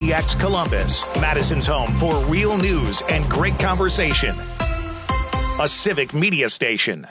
WMDX Columbus, Madison's home for real news and great conversation. A civic media station.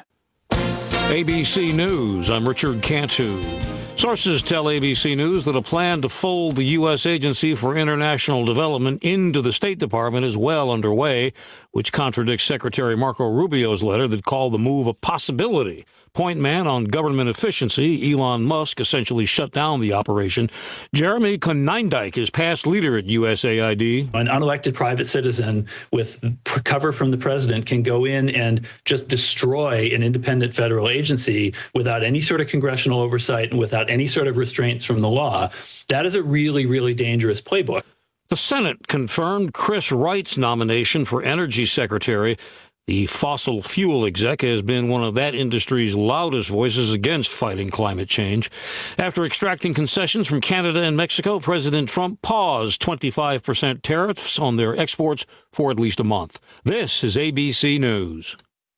ABC News, I'm Richard Cantu. Sources tell ABC News that a plan to fold the U.S. Agency for International Development into the State Department is well underway, which contradicts Secretary Marco Rubio's letter that called the move a possibility. Point man on government efficiency, Elon Musk, essentially shut down the operation. Jeremy Konyndyk is past leader at USAID. An unelected private citizen with cover from the president can go in and just destroy an independent federal agency without any sort of congressional oversight and without any sort of restraints from the law. That is a really, really dangerous playbook. The Senate confirmed Chris Wright's nomination for Energy Secretary. The fossil fuel exec has been one of that industry's loudest voices against fighting climate change. After extracting concessions from Canada and Mexico, President Trump paused 25% tariffs on their exports for at least a month. This is ABC News.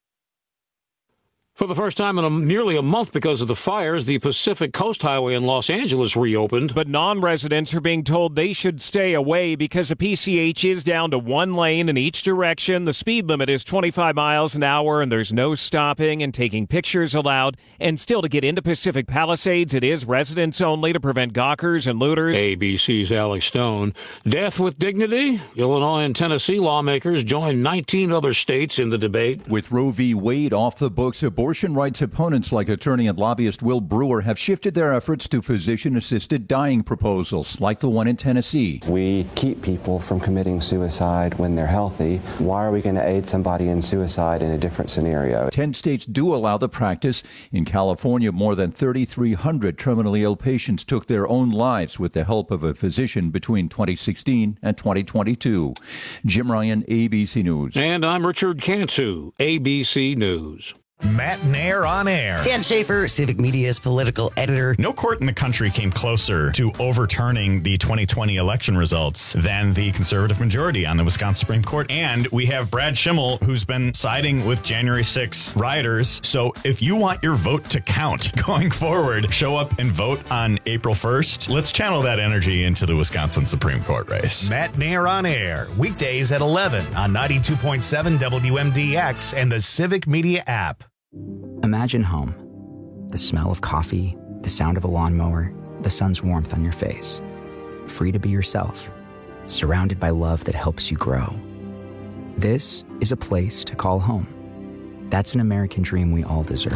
For the first time in nearly a month because of the fires, the Pacific Coast Highway in Los Angeles reopened. But non-residents are being told they should stay away because the PCH is down to one lane in each direction. The speed limit is 25 miles an hour, and there's no stopping and taking pictures allowed. And still, to get into Pacific Palisades, it is residents only to prevent gawkers and looters. ABC's Alex Stone. Death with dignity? Illinois and Tennessee lawmakers join 19 other states in the debate. With Roe v. Wade off the books, abortion rights opponents like attorney and lobbyist Will Brewer have shifted their efforts to physician-assisted dying proposals, like the one in Tennessee. We keep people from committing suicide when they're healthy. Why are we going to aid somebody in suicide in a different scenario? 10 states do allow the practice. In California, more than 3,300 terminally ill patients took their own lives with the help of a physician between 2016 and 2022. Jim Ryan, ABC News. And I'm Richard Cantu, ABC News. Matt Nair on air. Dan Schaefer, Civic Media's political editor. No court in the country came closer to overturning the 2020 election results than the conservative majority on the Wisconsin Supreme Court. And we have Brad Schimmel, who's been siding with January 6 rioters. So if you want your vote to count going forward, show up and vote on April 1st. Let's channel that energy into the Wisconsin Supreme Court race. Matt Nair on air, weekdays at 11 on 92.7 WMDX and the Civic Media app. Imagine home. The smell of coffee, the sound of a lawnmower, the sun's warmth on your face. Free to be yourself, surrounded by love that helps you grow. This is a place to call home. That's an American dream we all deserve.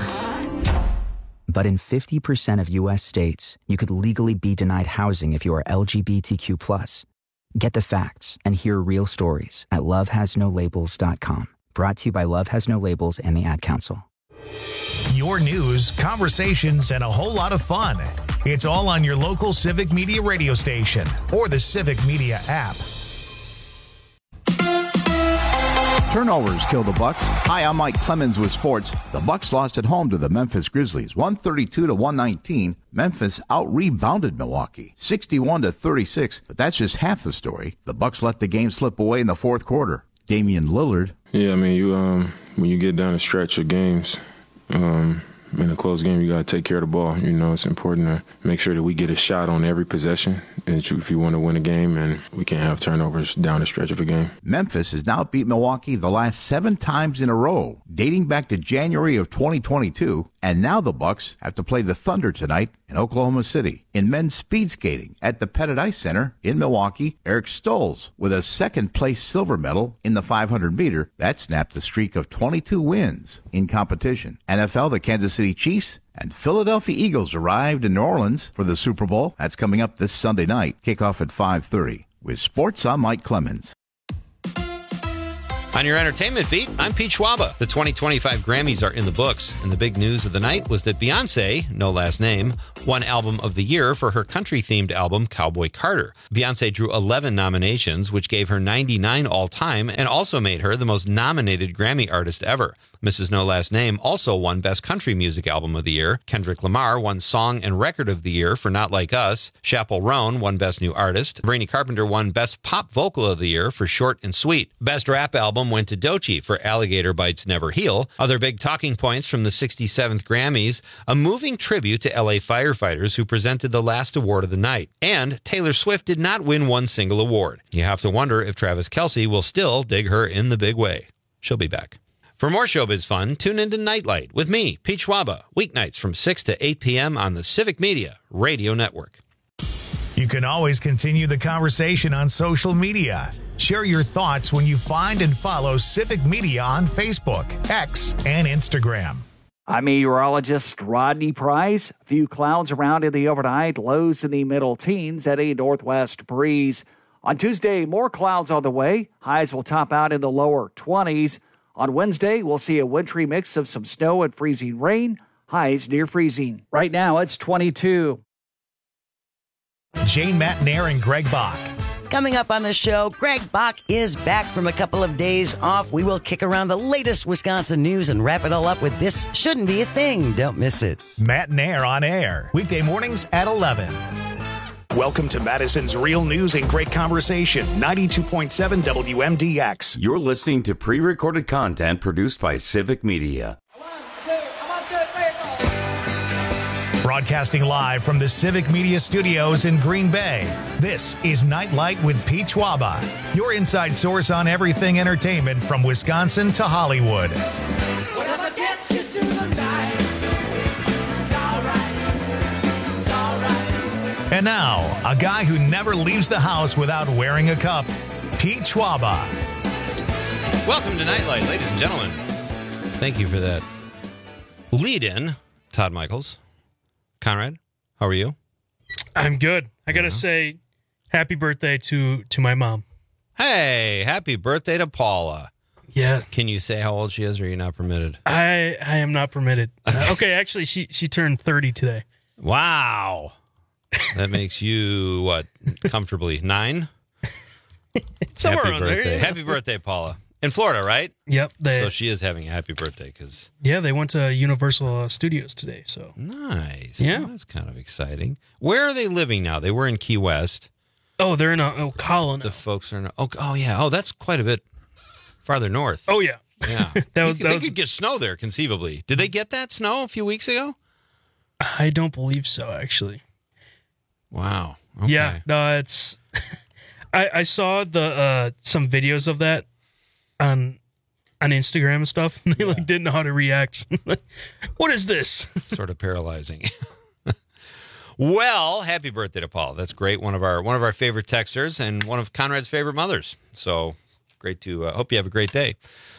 But in 50% of U.S. states, you could legally be denied housing if you are LGBTQ+. Get the facts and hear real stories at lovehasnolabels.com. Brought to you by Love Has No Labels and the Ad Council. Your news, conversations, and a whole lot of fun. It's all on your local Civic Media radio station or the Civic Media app. Turnovers kill the Bucks. Hi, I'm Mike Clemens with sports. The Bucks lost at home to the Memphis Grizzlies, 132-119. Memphis out-rebounded Milwaukee, 61-36. But that's just half the story. The Bucks let the game slip away in the fourth quarter. Damian Lillard. Yeah, I mean, you when you get down a stretch of games, in a close game, you got to take care of the ball. You know, it's important to make sure that we get a shot on every possession if you want to win a game, and we can't have turnovers down the stretch of a game. Memphis has now beat Milwaukee the last 7 times in a row, dating back to January of 2022, and now the Bucks have to play the Thunder tonight in Oklahoma City. In men's speed skating at the Pettit Ice Center in Milwaukee, Eric Stolz with a second-place silver medal in the 500-meter. That snapped a streak of 22 wins in competition. NFL, the Kansas City Chiefs and Philadelphia Eagles arrived in New Orleans for the Super Bowl. That's coming up this Sunday night. Kickoff at 5:30. With sports, I'm Mike Clemens. On your entertainment beat, I'm Pete Schwaba. The 2025 Grammys are in the books, and the big news of the night was that Beyoncé, no last name, won Album of the Year for her country-themed album, Cowboy Carter. Beyoncé drew 11 nominations, which gave her 99 all-time, and also made her the most nominated Grammy artist ever. Mrs. No Last Name also won Best Country Music Album of the Year. Kendrick Lamar won Song and Record of the Year for Not Like Us. Chappell Roan won Best New Artist. Brainy Carpenter won Best Pop Vocal of the Year for Short and Sweet. Best Rap Album album went to Doechii for Alligator Bites Never Heal. Other big talking points from the 67th Grammys, a moving tribute to LA firefighters who presented the last award of the night. And Taylor Swift did not win one single award. You have to wonder if Travis Kelce will still dig her in the big way. She'll be back. For more showbiz fun, tune into Nightlight with me, Pete Schwaba, weeknights from 6 to 8 p.m. on the Civic Media Radio Network. You can always continue the conversation on social media. Share your thoughts when you find and follow Civic Media on Facebook, X, and Instagram. I'm meteorologist Rodney Price. A few clouds around in the overnight, lows in the middle teens at a northwest breeze. On Tuesday, more clouds on the way. Highs will top out in the lower 20s. On Wednesday, we'll see a wintry mix of some snow and freezing rain. Highs near freezing. Right now, it's 22. Jane Matnair and Greg Bach. Coming up on the show, Greg Bach is back from a couple of days off. We will kick around the latest Wisconsin news and wrap it all up with This Shouldn't Be a Thing. Don't miss it. Matnair on air, weekday mornings at 11. Welcome to Madison's Real News and Great Conversation, 92.7 WMDX. You're listening to pre-recorded content produced by Civic Media. Broadcasting live from the Civic Media Studios in Green Bay, this is Nightlight with Pete Schwaba, your inside source on everything entertainment from Wisconsin to Hollywood. Whatever gets you through the night, it's all right, it's all right. And now, a guy who never leaves the house without wearing a cup, Pete Schwaba. Welcome to Nightlight, ladies and gentlemen. Thank you for that lead-in, Todd Michaels. Conrad, how are you? I'm good. I got to say happy birthday to my mom. Hey, happy birthday to Paula. Yes. Can you say how old she is, or are you not permitted? I am not permitted. Okay, actually, she turned 30 today. Wow. That makes you, what, comfortably 9? Somewhere happy around birthday. there. Yeah. Happy birthday, Paula. In Florida, right? Yep. So she is having a happy birthday because... Yeah, they went to Universal Studios today. So nice. Yeah. Well, that's kind of exciting. Where are they living now? They were in Key West. Oh, they're in Ocala now. The folks are in... Oh, yeah. Oh, that's quite a bit farther north. Oh, yeah. Yeah. They could get snow there, conceivably. Did they get that snow a few weeks ago? I don't believe so, actually. Wow. Okay. Yeah. No, it's... I saw the some videos of that on Instagram and stuff. And they didn't know how to react. What is this? Sort of paralyzing. Well, happy birthday to Paul. That's great. One of our favorite texters and one of Conrad's favorite mothers. So great to hope you have a great day.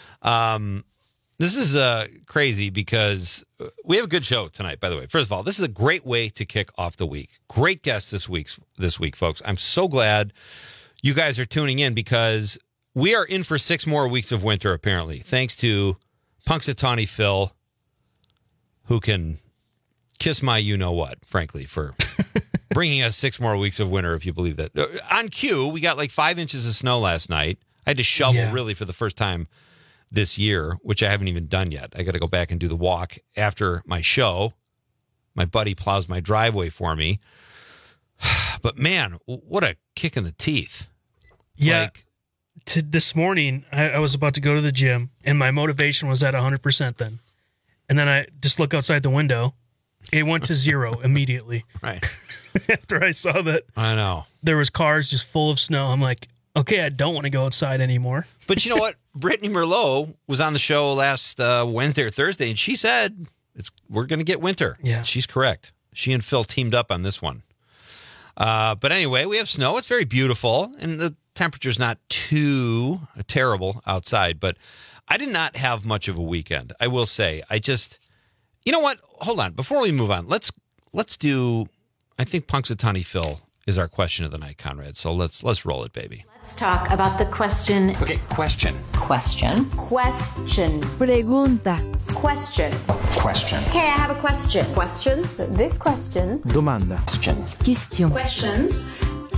This is crazy because we have a good show tonight, by the way. First of all, this is a great way to kick off the week. Great guests this week, folks. I'm so glad you guys are tuning in because we are in for 6 more weeks of winter, apparently, thanks to Punxsutawney Phil, who can kiss my you-know-what, frankly, for bringing us 6 more weeks of winter, if you believe that. On cue, we got 5 inches of snow last night. I had to shovel, really, for the first time this year, which I haven't even done yet. I got to go back and do the walk after my show. My buddy plows my driveway for me. But, man, what a kick in the teeth. Yeah. This morning, I was about to go to the gym, and my motivation was at 100% then. And then I just look outside the window. It went to 0 immediately. Right. After I saw that I know there was cars just full of snow, I'm like, okay, I don't want to go outside anymore. But you know what? Brittany Merlot was on the show last Wednesday or Thursday, and she said we're going to get winter. Yeah. She's correct. She and Phil teamed up on this one. But anyway, we have snow. It's very beautiful, and the temperature's not too terrible outside. But I did not have much of a weekend, I will say. You know what? Hold on. Before we move on, let's do, I think Punxsutawney Phil is our question of the night, Conrad. So let's roll it, baby. Let's talk about the question. Okay, question. Question. Question. Pregunta. Question. Question. Okay, I have a question. Questions? This question. Domanda. Question. Questions.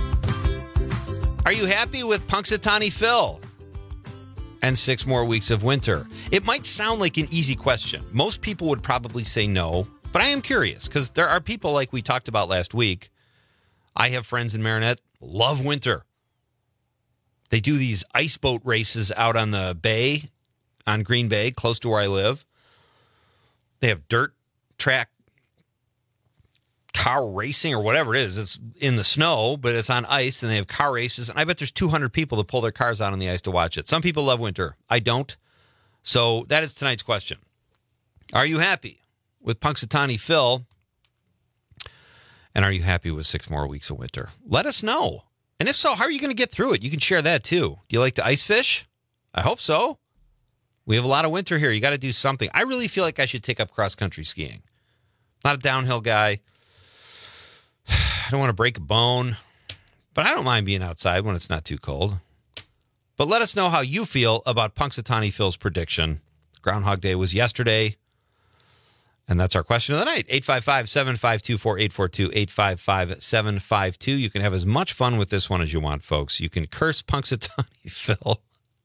Are you happy with Punxsutawney Phil and 6 more weeks of winter? It might sound like an easy question. Most people would probably say no, but I am curious because there are people like we talked about last week. I have friends in Marinette, love winter. They do these ice boat races out on the bay, on Green Bay, close to where I live. They have dirt track car racing or whatever it is. It's in the snow, but it's on ice, and they have car races. And I bet there's 200 people that pull their cars out on the ice to watch it. Some people love winter. I don't. So that is tonight's question. Are you happy with Punxsutawney Phil? And are you happy with 6 more weeks of winter? Let us know. And if so, how are you going to get through it? You can share that too. Do you like to ice fish? I hope so. We have a lot of winter here. You got to do something. I really feel like I should take up cross-country skiing. Not a downhill guy. I don't want to break a bone, but I don't mind being outside when it's not too cold. But let us know how you feel about Punxsutawney Phil's prediction. Groundhog Day was yesterday, and that's our question of the night. 855-752-4842, 855-752. You can have as much fun with this one as you want, folks. You can curse Punxsutawney Phil.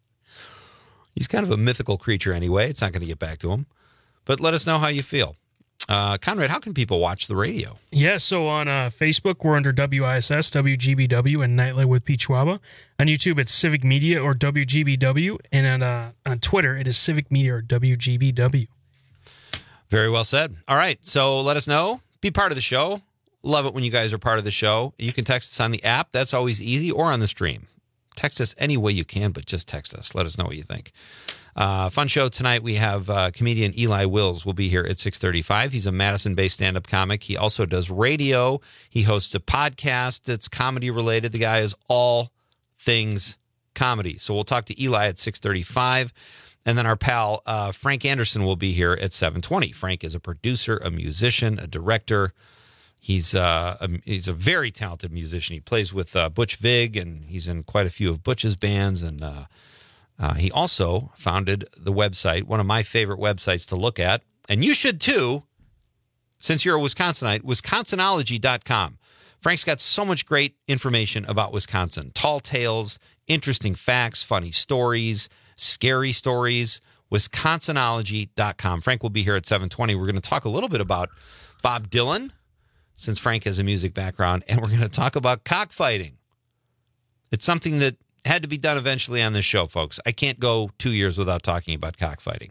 He's kind of a mythical creature anyway. It's not going to get back to him. But let us know how you feel. Conrad, how can people watch the radio? Yeah, so on Facebook, we're under WISS, WGBW, and Nightlight with Pete Schwaba. On YouTube, it's Civic Media or WGBW. And on Twitter, it is Civic Media or WGBW. Very well said. All right, so let us know. Be part of the show. Love it when you guys are part of the show. You can text us on the app. That's always easy, or on the stream. Text us any way you can, but just text us. Let us know what you think. Fun show tonight. We have comedian Eli Wills will be here at 6:35. He's a Madison-based stand-up comic. He also does radio. He hosts a podcast that's comedy-related. The guy is all things comedy. So we'll talk to Eli at 6:35. And then our pal Frank Anderson will be here at 7:20. Frank is a producer, a musician, a director. He's a very talented musician. He plays with Butch Vig, and he's in quite a few of Butch's bands. And he also founded the website, one of my favorite websites to look at. And you should too, since you're a Wisconsinite, Wisconsinology.com. Frank's got so much great information about Wisconsin. Tall tales, interesting facts, funny stories, scary stories. Wisconsinology.com. Frank will be here at 7:20. We're going to talk a little bit about Bob Dylan, since Frank has a music background, and we're going to talk about cockfighting. It's something that had to be done eventually on this show, folks. I can't go 2 years without talking about cockfighting.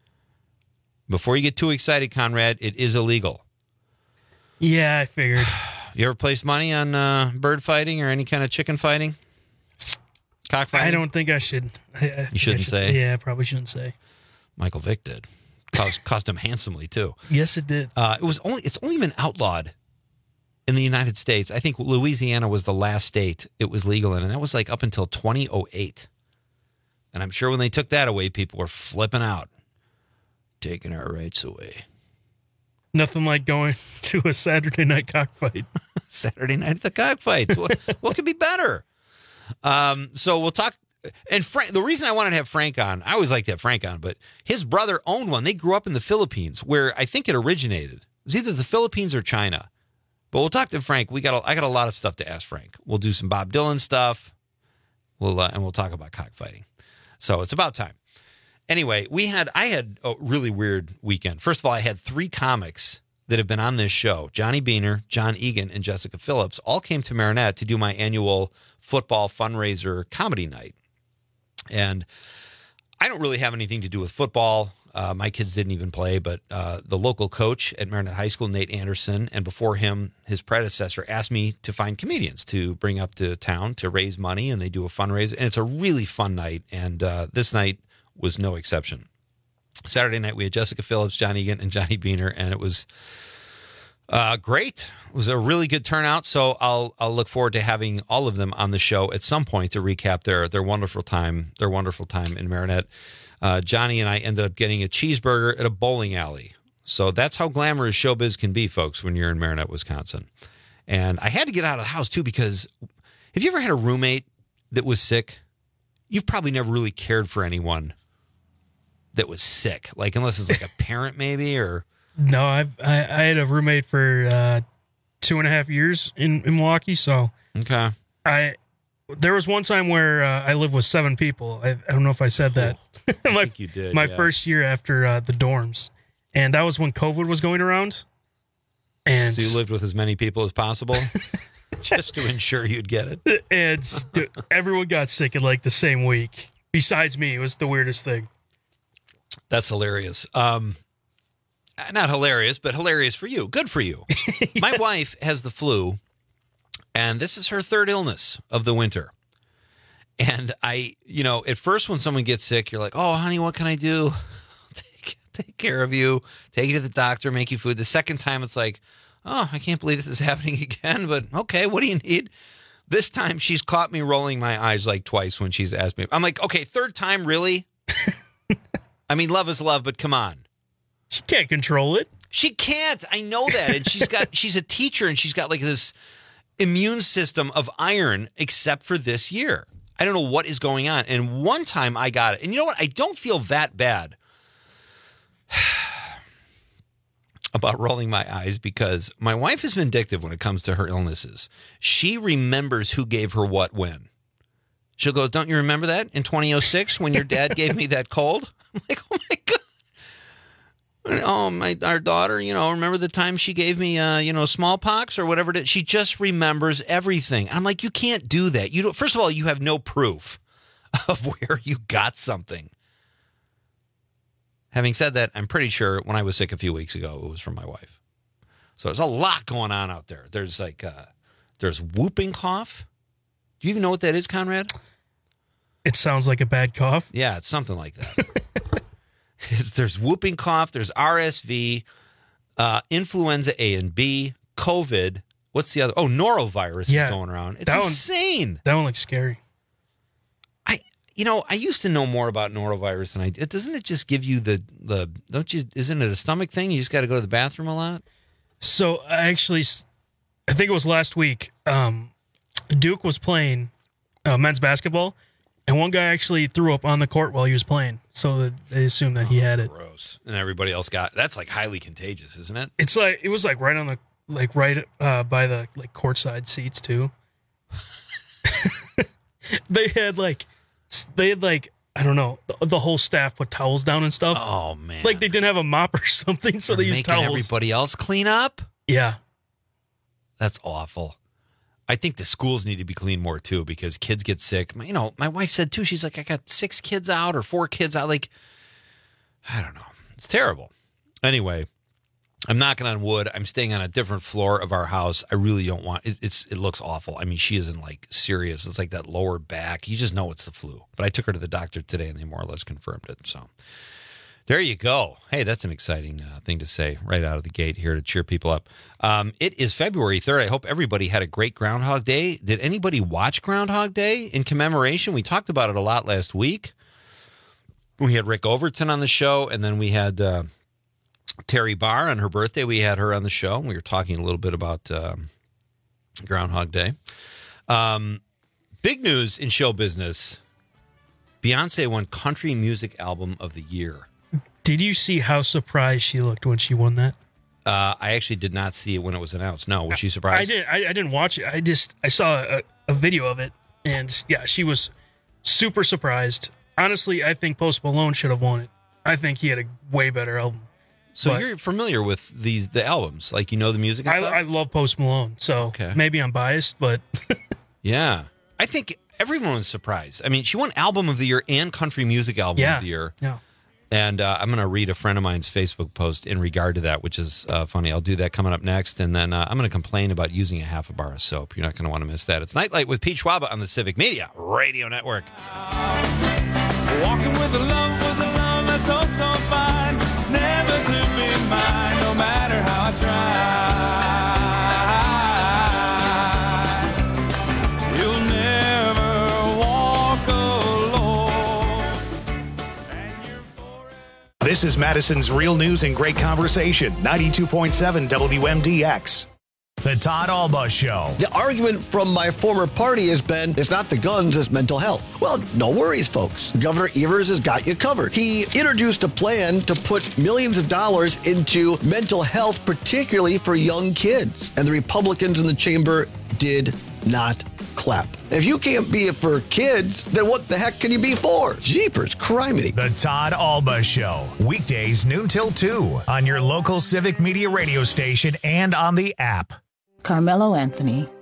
Before you get too excited, Conrad, it is illegal. Yeah, I figured. You ever placed money on bird fighting or any kind of chicken fighting? Cockfighting? I don't think I should. You shouldn't say? Yeah, I probably shouldn't say. Michael Vick did. Cost him handsomely, too. Yes, it did. It's only been outlawed in the United States. I think Louisiana was the last state it was legal in, and that was like up until 2008. And I'm sure when they took that away, people were flipping out, taking our rights away. Nothing like going to a Saturday night cockfight. Saturday night at the cockfights. What could be better? So we'll talk. And Frank, the reason I wanted to have Frank on, I always like to have Frank on, but his brother owned one. They grew up in the Philippines, where I think it originated. It was either the Philippines or China. But we'll talk to Frank. I got a lot of stuff to ask Frank. We'll do some Bob Dylan stuff. And we'll talk about cockfighting. So it's about time. Anyway, I had a really weird weekend. First of all, I had 3 comics that have been on this show. Johnny Beaner, John Egan, and Jessica Phillips all came to Marinette to do my annual football fundraiser comedy night. And I don't really have anything to do with football. My kids didn't even play, but the local coach at Marinette High School, Nate Anderson, and before him, his predecessor, asked me to find comedians to bring up to town to raise money, and they do a fundraiser. And it's a really fun night, and this night was no exception. Saturday night, we had Jessica Phillips, John Egan, and Johnny Beaner, and it was great. It was a really good turnout, so I'll look forward to having all of them on the show at some point to recap their wonderful time in Marinette. Johnny and I ended up getting a cheeseburger at a bowling alley. So that's how glamorous showbiz can be, folks, when you're in Marinette, Wisconsin. And I had to get out of the house, too, because have you ever had a roommate that was sick? You've probably never really cared for anyone that was sick, like unless it's like a parent maybe or... No, I had a roommate for 2.5 years in Milwaukee, so... Okay. There was one time where I lived with 7 people. I don't know if I said that. I think you did. My first year after the dorms. And that was when COVID was going around. And so you lived with as many people as possible? Just to ensure you'd get it. And everyone got sick in like the same week. Besides me, it was the weirdest thing. That's hilarious. Not hilarious, but hilarious for you. Good for you. Yeah. My wife has the flu, and this is her third illness of the winter. And at first when someone gets sick, you're like, oh, honey, what can I do? Take care of you, take you to the doctor, make you food. The second time it's like, oh, I can't believe this is happening again, but okay, what do you need? This time she's caught me rolling my eyes like twice when she's asked me. I'm like, okay, third time, really? I mean, love is love, but come on. She can't control it. She can't. I know that. And she's a teacher, and she's got like this immune system of iron, except for this year. I don't know what is going on. And one time I got it. And you know what? I don't feel that bad about rolling my eyes because my wife is vindictive when it comes to her illnesses. She remembers who gave her what when. She'll go, don't you remember that in 2006 when your dad gave me that cold? I'm like, oh my God. Oh, our daughter, remember the time she gave me, smallpox or whatever it is? She just remembers everything. I'm like, you can't do that. First of all, you have no proof of where you got something. Having said that, I'm pretty sure when I was sick a few weeks ago, it was from my wife. So there's a lot going on out there. There's there's whooping cough. Do you even know what that is, Conrad? It sounds like a bad cough. Yeah, it's something like that. There's whooping cough, there's RSV, influenza A and B, COVID. What's the other? Oh, norovirus is going around. It's insane. That one looks scary. I used to know more about norovirus than I did. Doesn't it just give you isn't it a stomach thing? You just got to go to the bathroom a lot? So I think it was last week, Duke was playing men's basketball, and one guy actually threw up on the court while he was playing. So they assumed that he had it. Gross. And everybody else that's like highly contagious, isn't it? It was like right on the, by the like courtside seats too. They had I don't know, the whole staff put towels down and stuff. Oh man. Like they didn't have a mop or something, so they used towels. Everybody else clean up? Yeah. That's awful. I think the schools need to be cleaned more too because kids get sick. My wife said too, she's like, I got 6 kids out or 4 kids out. Like, I don't know. It's terrible. Anyway, I'm knocking on wood. I'm staying on a different floor of our house. I really don't want it looks awful. I mean, she isn't like serious. It's like that lower back. You just know it's the flu. But I took her to the doctor today and they more or less confirmed it. So there you go. Hey, that's an exciting thing to say right out of the gate here to cheer people up. It is February 3rd. I hope everybody had a great Groundhog Day. Did anybody watch Groundhog Day in commemoration? We talked about it a lot last week. We had Rick Overton on the show, and then we had Terry Barr on her birthday. We had her on the show. We were talking a little bit about Groundhog Day. Big news in show business. Beyonce won Country Music Album of the Year. Did you see how surprised she looked when she won that? I actually did not see it when it was announced. No, was she surprised? I didn't watch it. I saw a video of it, and yeah, she was super surprised. Honestly, I think Post Malone should have won it. I think he had a way better album. So you're familiar with the albums, like the music? I love Post Malone, so maybe I'm biased, but yeah, I think everyone was surprised. I mean, she won Album of the Year and Country Music Album of the Year. Yeah. And I'm going to read a friend of mine's Facebook post in regard to that, which is funny. I'll do that coming up next. And then I'm going to complain about using a half a bar of soap. You're not going to want to miss that. It's Nightlight with Pete Schwaba on the Civic Media Radio Network. Walking with a love that's so fine. Never to be mine, no matter how I try. You'll never walk alone. This is Madison's Real News and Great Conversation, 92.7 WMDX. The Todd Alba Show. The argument from my former party has been, it's not the guns, it's mental health. Well, no worries, folks. Governor Evers has got you covered. He introduced a plan to put millions of dollars into mental health, particularly for young kids. And the Republicans in the chamber did not clap. If you can't be it for kids, then what the heck can you be for? Jeepers, criminy. The Todd Alba Show. Weekdays noon till 2 on your local Civic Media radio station and on the app. Carmelo Anthony,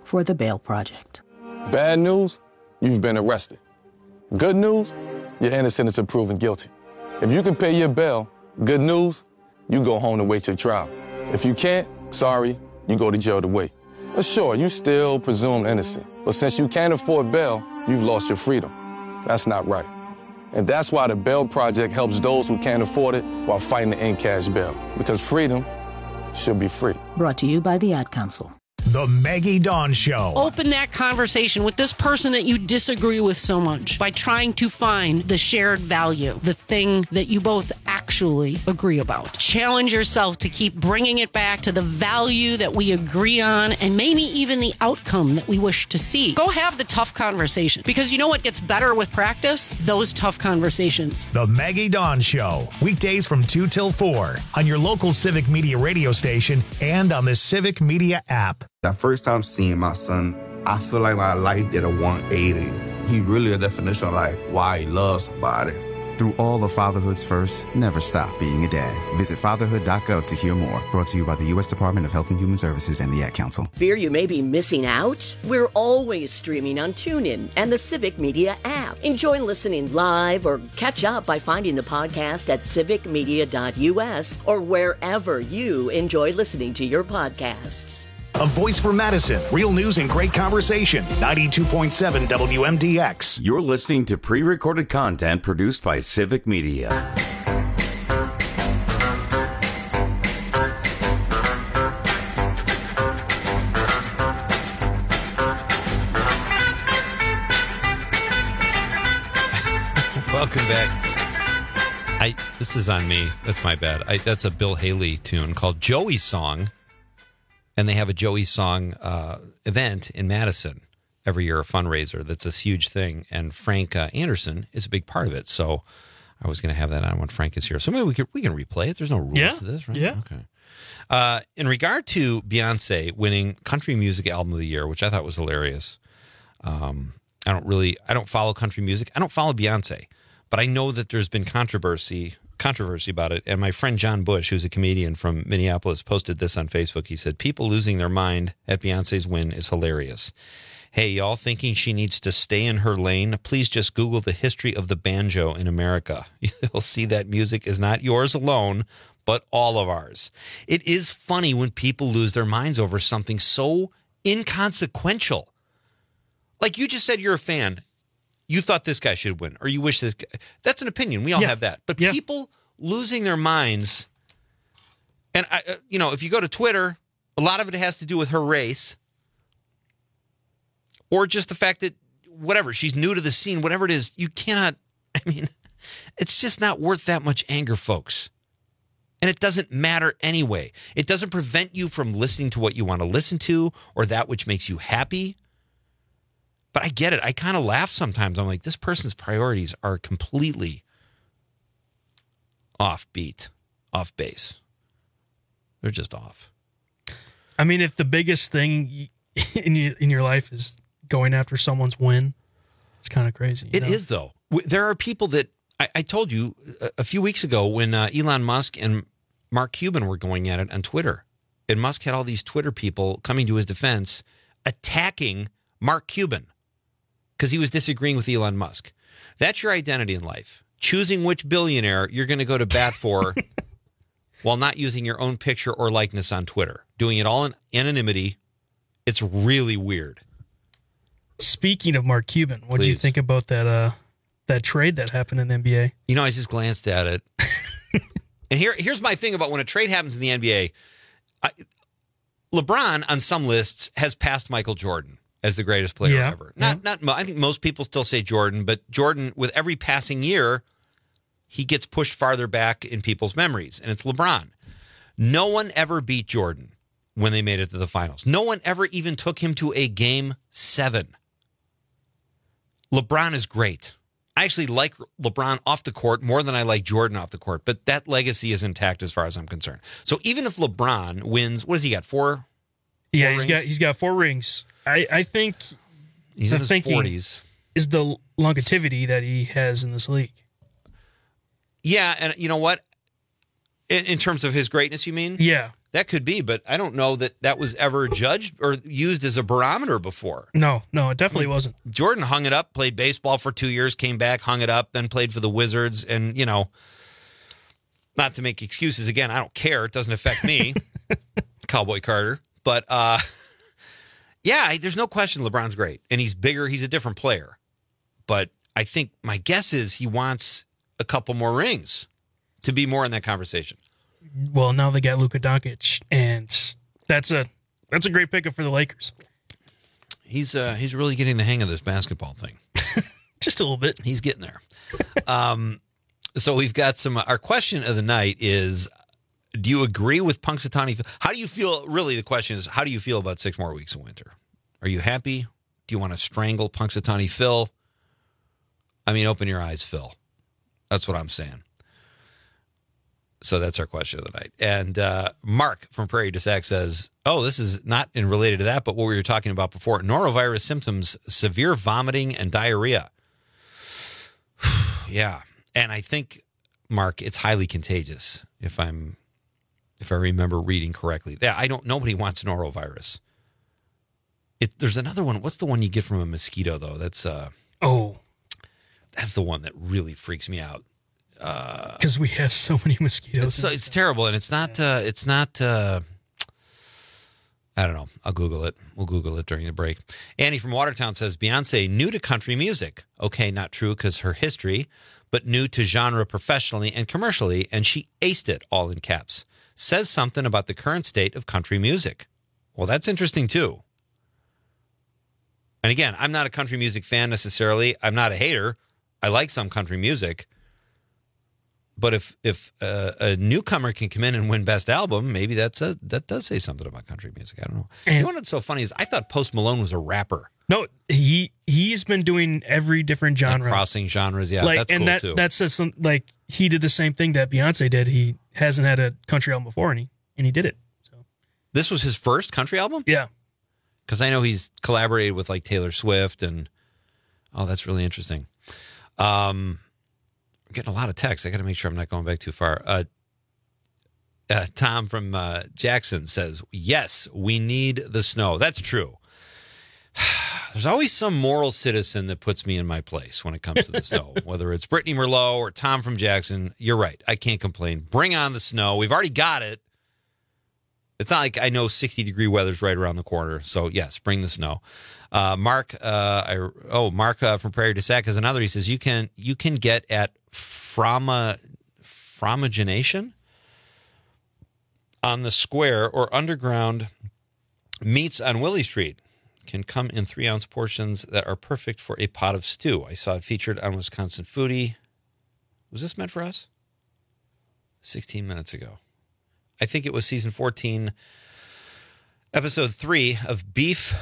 for the Bail Project. Bad news, you've been arrested. Good news, you're innocent until proven guilty. If you can pay your bail, good news, you go home to wait your trial. If you can't, sorry, you go to jail to wait. But sure, you still presumed innocent. But since you can't afford bail, you've lost your freedom. That's not right. And that's why the Bail Project helps those who can't afford it while fighting to end cash bail. Because freedom should be free. Brought to you by the Ad Council. The Maggie Dawn Show. Open that conversation with this person that you disagree with so much by trying to find the shared value, the thing that you both actually agree about. Challenge yourself to keep bringing it back to the value that we agree on and maybe even the outcome that we wish to see. Go have the tough conversation, because you know what gets better with practice? Those tough conversations. The Maggie Dawn Show. Weekdays from 2 till 4 on your local Civic Media radio station and on the Civic Media app. That first time seeing my son, I feel like my life did a 180. He really a definition of like why he loves somebody. Through all the fatherhood's first, never stop being a dad. Visit fatherhood.gov to hear more. Brought to you by the U.S. Department of Health and Human Services and the Ad Council. Fear you may be missing out? We're always streaming on TuneIn and the Civic Media app. Enjoy listening live or catch up by finding the podcast at civicmedia.us or wherever you enjoy listening to your podcasts. A voice for Madison. Real news and great conversation. 92.7 WMDX. You're listening to pre-recorded content produced by Civic Media. Welcome back. This is on me. That's my bad. That's a Bill Haley tune called Joey's Song. And they have a Joey Song event in Madison every year, a fundraiser. That's a huge thing. And Frank Anderson is a big part of it. So I was going to have that on when Frank is here. So maybe we can replay it. There's no rules to this, right? Yeah. Okay. In regard to Beyonce winning Country Music Album of the Year, which I thought was hilarious. I don't follow country music. I don't follow Beyonce. But I know that there's been controversy about it. And my friend John Bush, who's a comedian from Minneapolis, posted this on Facebook. He said, people losing their mind at Beyonce's win is hilarious. Hey, y'all thinking she needs to stay in her lane? Please just Google the history of the banjo in America. You'll see that music is not yours alone, but all of ours. It is funny when people lose their minds over something so inconsequential. Like you just said, you're a fan. You thought this guy should win, or you wish this guy. That's an opinion. We all have that. But people losing their minds, and if you go to Twitter, a lot of it has to do with her race, or just the fact that whatever, she's new to the scene, whatever it is, you cannot. I mean, it's just not worth that much anger, folks. And it doesn't matter anyway. It doesn't prevent you from listening to what you want to listen to or that which makes you happy. But I get it. I kind of laugh sometimes. I'm like, this person's priorities are completely off beat, off base. They're just off. I mean, if the biggest thing in your life is going after someone's win, it's kind of crazy. It is, though. There are people that I told you a few weeks ago when Elon Musk and Mark Cuban were going at it on Twitter. And Musk had all these Twitter people coming to his defense, attacking Mark Cuban because he was disagreeing with Elon Musk. That's your identity in life. Choosing which billionaire you're going to go to bat for while not using your own picture or likeness on Twitter. Doing it all in anonymity. It's really weird. Speaking of Mark Cuban, what do you think about that trade that happened in the NBA? You know, I just glanced at it. And here's my thing about when a trade happens in the NBA. LeBron, on some lists, has passed Michael Jordan as the greatest player ever. I think most people still say Jordan, but Jordan, with every passing year, he gets pushed farther back in people's memories, and it's LeBron. No one ever beat Jordan when they made it to the finals. No one ever even took him to a Game 7. LeBron is great. I actually like LeBron off the court more than I like Jordan off the court, but that legacy is intact as far as I'm concerned. So even if LeBron wins, what has he got, 4? Yeah, he's got 4 rings. I think he's in his 40s. Is the longevity that he has in this league. Yeah, and you know what? In terms of his greatness, you mean? Yeah. that could be, but I don't know that was ever judged or used as a barometer before. No, it definitely wasn't. Jordan hung it up, played baseball for 2 years, came back, hung it up, then played for the Wizards. And, not to make excuses again, I don't care. It doesn't affect me, Cowboy Carter. But, there's no question LeBron's great. And he's bigger. He's a different player. But I think my guess is he wants a couple more rings to be more in that conversation. Well, now they got Luka Doncic, and that's a great pickup for the Lakers. He's really getting the hang of this basketball thing. Just a little bit. He's getting there. So we've got our question of the night is, do you agree with Punxsutawney? How do you feel? Really, the question is, how do you feel about 6 more weeks of winter? Are you happy? Do you want to strangle Punxsutawney Phil? I mean, open your eyes, Phil. That's what I'm saying. So that's our question of the night. And Mark from Prairie du Sac says, this is not related to that, but what we were talking about before. Norovirus symptoms, severe vomiting and diarrhea. Yeah. And I think, Mark, it's highly contagious, if I remember reading correctly. Yeah, nobody wants norovirus. There's another one. What's the one you get from a mosquito, though? That's the one that really freaks me out. Because we have so many mosquitoes. It's terrible, and it's not. I don't know. I'll Google it. We'll Google it during the break. Annie from Watertown says, Beyonce new to country music. Okay, not true because her history, but new to genre professionally and commercially, and she aced it, all in caps. Says something about the current state of country music. Well, that's interesting, too. And again, I'm not a country music fan necessarily. I'm not a hater. I like some country music. But if a newcomer can come in and win Best Album, maybe that does say something about country music. I don't know. You know what's so funny is I thought Post Malone was a rapper. No, he's been doing every different genre, like crossing genres. Yeah, that's cool too. That says something like he did the same thing that Beyonce did. He hasn't had a country album before, and he did it. So this was his first country album. Yeah, because I know he's collaborated with like Taylor Swift, and that's really interesting. I'm getting a lot of texts. I got to make sure I'm not going back too far. Tom from Jackson says, yes, we need the snow. That's true. There's always some moral citizen that puts me in my place when it comes to the snow, whether it's Brittany Merlot or Tom from Jackson. You're right. I can't complain. Bring on the snow. We've already got it. It's not like I know 60-degree weather's right around the corner. So, yes, bring the snow. Mark from Prairie du Sac is another. He says, you can get at Fromagination on the square or underground meats on Willie Street. Can come in 3-ounce portions that are perfect for a pot of stew. I saw it featured on Wisconsin Foodie. Was this meant for us? 16 minutes ago. I think it was season 14, episode 3 of Beef.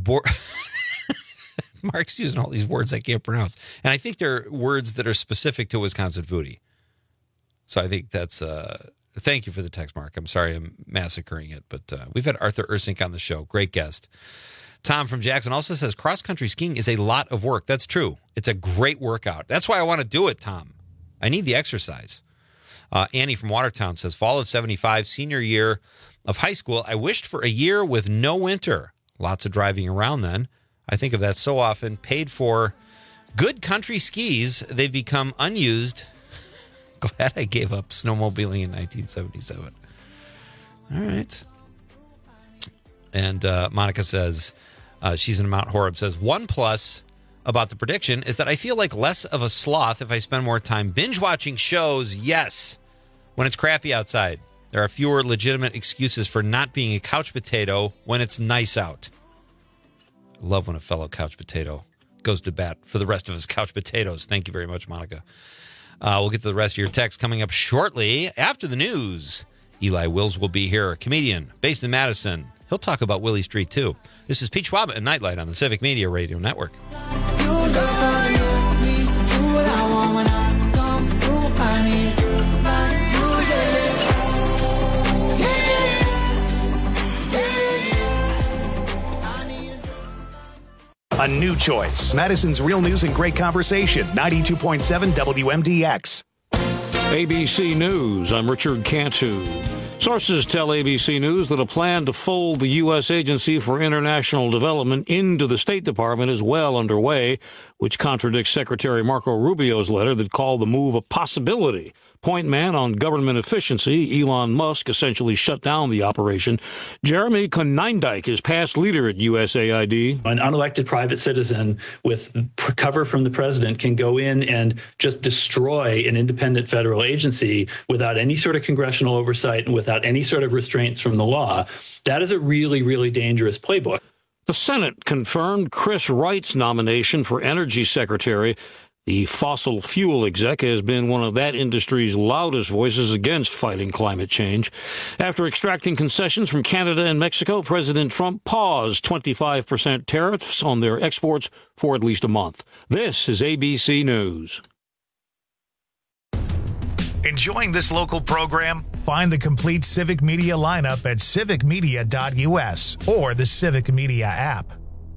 Mark's using all these words I can't pronounce. And I think they're words that are specific to Wisconsin Foodie. So I think that's... thank you for the text, Mark. I'm sorry I'm massacring it, but we've had Arthur Ursink on the show. Great guest. Tom from Jackson also says cross-country skiing is a lot of work. That's true. It's a great workout. That's why I want to do it, Tom. I need the exercise. Annie from Watertown says, fall of 75, senior year of high school. I wished for a year with no winter. Lots of driving around then. I think of that so often. Paid for good country skis. They've become unused. Glad I gave up snowmobiling in 1977. All right. And Monica says, she's in Mount Horeb, says, 1+ about the prediction is that I feel like less of a sloth if I spend more time binge-watching shows. Yes, when it's crappy outside. There are fewer legitimate excuses for not being a couch potato when it's nice out. I love when a fellow couch potato goes to bat for the rest of his couch potatoes. Thank you very much, Monica. We'll get to the rest of your text coming up shortly after the news. Eli Wills will be here, a comedian based in Madison. He'll talk about Willie Street, too. This is Pete Schwab and Nightlight on the Civic Media Radio Network. A new choice. Madison's Real News and Great Conversation. 92.7 WMDX. ABC News. I'm Richard Cantu. Sources tell ABC News that a plan to fold the U.S. Agency for International Development into the State Department is well underway, which contradicts Secretary Marco Rubio's letter that called the move a possibility. Point man on government efficiency, Elon Musk essentially shut down the operation. Jeremy Konyndyk is past leader at USAID. An unelected private citizen with cover from the president can go in and just destroy an independent federal agency without any sort of congressional oversight and without any sort of restraints from the law. That is a really, really dangerous playbook. The Senate confirmed Chris Wright's nomination for Energy Secretary. The fossil fuel exec has been one of that industry's loudest voices against fighting climate change. After extracting concessions from Canada and Mexico, President Trump paused 25% tariffs on their exports for at least a month. This is ABC News. Enjoying this local program? Find the complete Civic Media lineup at civicmedia.us or the Civic Media app.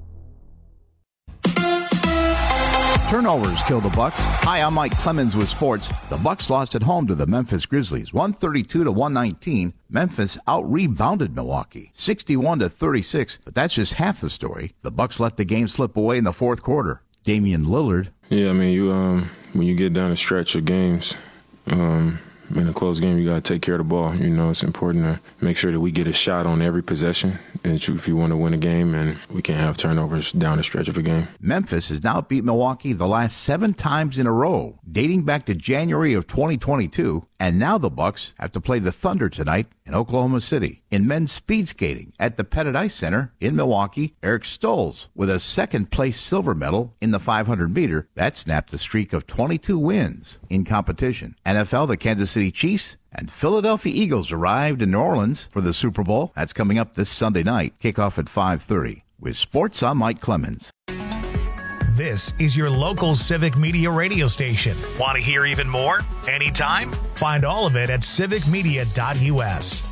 Turnovers kill the Bucks. Hi, I'm Mike Clemens with sports. The Bucks lost at home to the Memphis Grizzlies, 132-119. Memphis out-rebounded Milwaukee, 61-36. But that's just half the story. The Bucks let the game slip away in the fourth quarter. Damian Lillard. Yeah, I mean, you when you get down a stretch of games, in a close game, you got to take care of the ball. You know, it's important to make sure that we get a shot on every possession if you want to win a game, and we can't have turnovers down the stretch of a game. Memphis has now beat Milwaukee the last 7 times in a row, dating back to January of 2022, and now the Bucks have to play the Thunder tonight in Oklahoma City. In men's speed skating at the Pettit Ice Center in Milwaukee, Eric Stolz with a second-place silver medal in the 500-meter. That snapped a streak of 22 wins in competition. NFL, the Kansas City Chiefs and Philadelphia Eagles arrived in New Orleans for the Super Bowl. That's coming up this Sunday night. Kickoff at 5:30. With sports, I'm Mike Clemens. This is your local Civic Media radio station. Want to hear even more? Anytime? Find all of it at civicmedia.us.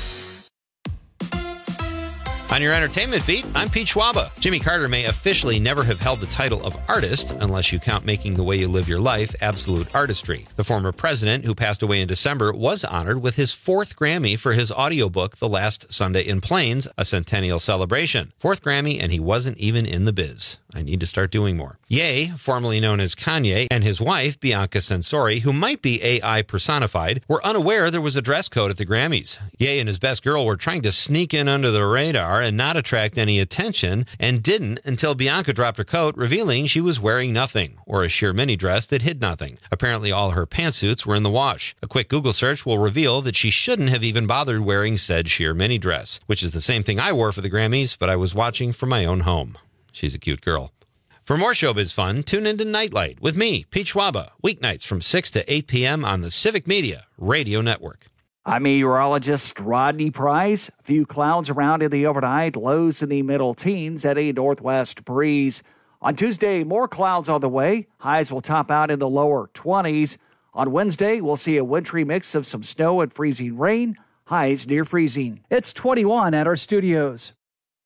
On your entertainment beat, I'm Pete Schwaba. Jimmy Carter may officially never have held the title of artist unless you count Making the Way You Live Your Life absolute artistry. The former president, who passed away in December, was honored with his 4th Grammy for his audiobook, The Last Sunday in Plains, a centennial celebration. 4th Grammy, and he wasn't even in the biz. I need to start doing more. Ye, formerly known as Kanye, and his wife, Bianca Censori, who might be AI personified, were unaware there was a dress code at the Grammys. Ye and his best girl were trying to sneak in under the radar and not attract any attention, and didn't until Bianca dropped her coat, revealing she was wearing nothing, or a sheer mini dress that hid nothing. Apparently all her pantsuits were in the wash. A quick Google search will reveal that she shouldn't have even bothered wearing said sheer mini dress, which is the same thing I wore for the Grammys, but I was watching from my own home. She's a cute girl. For more showbiz fun, tune into Nightlight with me, Pete Schwaba, weeknights from 6 to 8 p.m. on the Civic Media Radio Network. I'm meteorologist Rodney Price. A few clouds around in the overnight, lows in the middle teens at a northwest breeze. On Tuesday, more clouds on the way. Highs will top out in the lower 20s. On Wednesday, we'll see a wintry mix of some snow and freezing rain. Highs near freezing. It's 21 at our studios.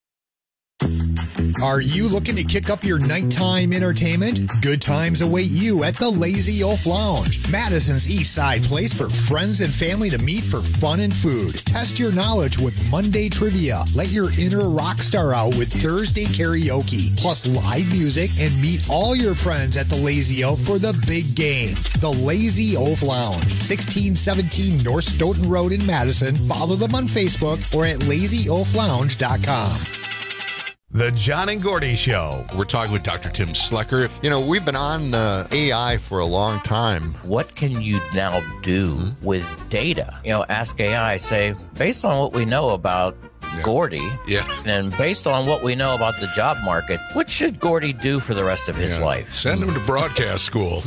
Are you looking to kick up your nighttime entertainment? Good times await you at the Lazy Oaf Lounge, Madison's East Side place for friends and family to meet for fun and food. Test your knowledge with Monday trivia. Let your inner rock star out with Thursday karaoke, plus live music, and meet all your friends at the Lazy Oaf for the big game. The Lazy Oaf Lounge, 1617 North Stoughton Road in Madison. Follow them on Facebook or at lazyoaflounge.com. The John and Gordy Show. We're talking with Dr. Tim Slecker. You know, we've been on AI for a long time. What can you now do with data? You know, ask AI, say, based on what we know about Gordy, and based on what we know about the job market, what should Gordy do for the rest of his life? Send him to broadcast school.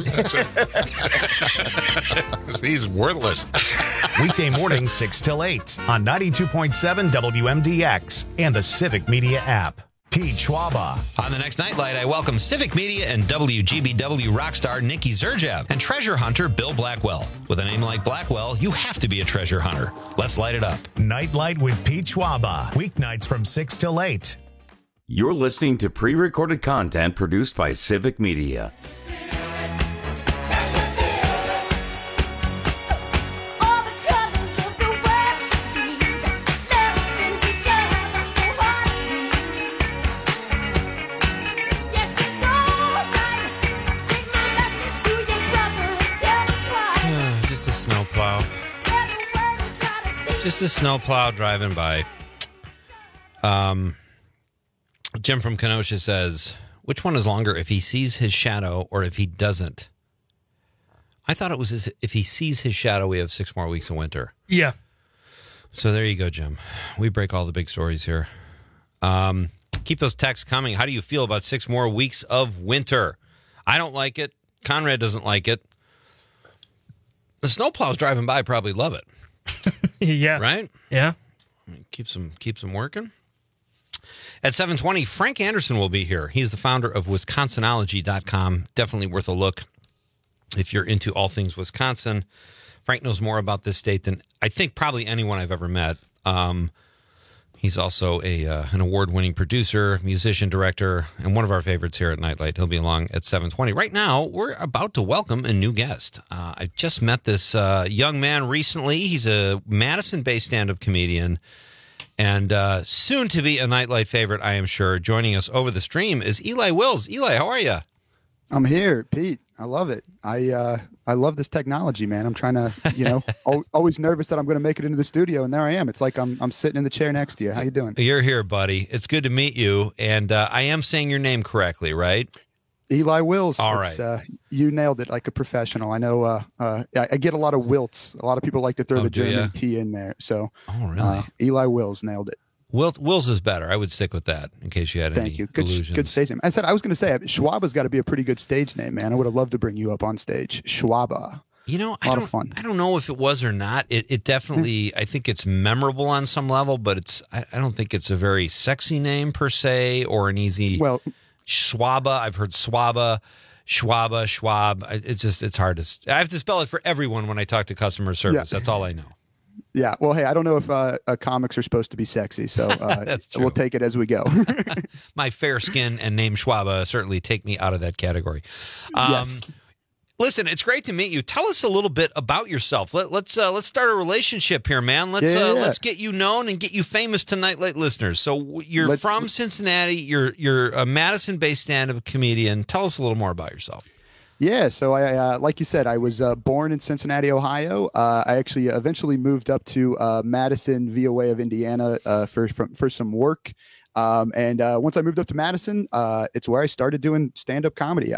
He's worthless. Weekday mornings 6 till 8 on 92.7 WMDX and the Civic Media app. Pete Schwaba. On the next Nightlight, I welcome Civic Media and WGBW rock star Nikki Zerjev and treasure hunter Bill Blackwell. With a name like Blackwell, you have to be a treasure hunter. Let's light it up. Nightlight with Pete Schwaba. Weeknights from 6 till 8. You're listening to pre-recorded content produced by Civic Media. Just a snowplow driving by. Jim from Kenosha says, which one is longer, if he sees his shadow or if he doesn't? I thought it was if he sees his shadow, we have 6 more weeks of winter. Yeah. So there you go, Jim. We break all the big stories here. Keep those texts coming. How do you feel about 6 more weeks of winter? I don't like it. Conrad doesn't like it. The snowplows driving by probably love it. Yeah. Right? Yeah. Keeps them working. At 7:20, Frank Anderson will be here. He's the founder of Wisconsinology.com. Definitely worth a look if you're into all things Wisconsin. Frank knows more about this state than I think probably anyone I've ever met. He's also an award-winning producer, musician, director, and one of our favorites here at Nightlight. He'll be along at 7:20. Right now, we're about to welcome a new guest. I just met this young man recently. He's a Madison-based stand-up comedian and soon to be a Nightlight favorite, I am sure. Joining us over the stream is Eli Wills. Eli, how are you? I'm here, Pete. I love it. I love this technology, man. I'm trying to, always nervous that I'm going to make it into the studio, and there I am. It's like I'm sitting in the chair next to you. How you doing? You're here, buddy. It's good to meet you, and I am saying your name correctly, right? Eli Wills. All right. You nailed it like a professional. I know I get a lot of wilts. A lot of people like to throw the German T in there. So, really? Eli Wills nailed it. Wills is better. I would stick with that in case you had any illusions. Good stage name. I was going to say, Schwaba's got to be a pretty good stage name, man. I would have loved to bring you up on stage. Schwaba. A lot of fun. I don't know if it was or not. It definitely, I think it's memorable on some level, but I don't think it's a very sexy name per se or an easy. Well, Schwaba. I've heard Swaba, Schwaba, Schwab. It's hard to. I have to spell it for everyone when I talk to customer service. That's all I know. Yeah, well, hey, I don't know if comics are supposed to be sexy, so we'll take it as we go. My fair skin and name Schwaba certainly take me out of that category. Yes. Listen, it's great to meet you. Tell us a little bit about yourself. Let's start a relationship here, man. Let's get you known and get you famous to Nightlight listeners. So you're from Cincinnati. You're a Madison-based stand-up comedian. Tell us a little more about yourself. Yeah, so I, like you said, I was born in Cincinnati, Ohio. I actually eventually moved up to Madison via way of Indiana for some work. And once I moved up to Madison, it's where I started doing stand-up comedy.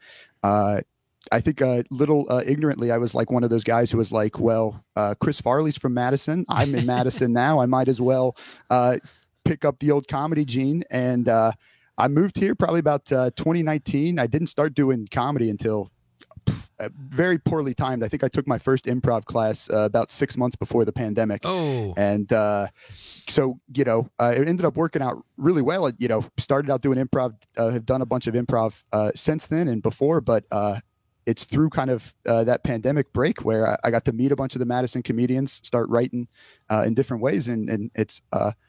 I think a little ignorantly, I was like one of those guys who was like, well, Chris Farley's from Madison. I'm in Madison now. I might as well pick up the old comedy gene. And I moved here probably about 2019. I didn't start doing comedy until very poorly timed. I think I took my first improv class about 6 months before the pandemic. Oh. And so, it ended up working out really well. Started out doing improv, have done a bunch of improv since then and before, but it's through kind of that pandemic break where I got to meet a bunch of the Madison comedians, start writing in different ways. And it's,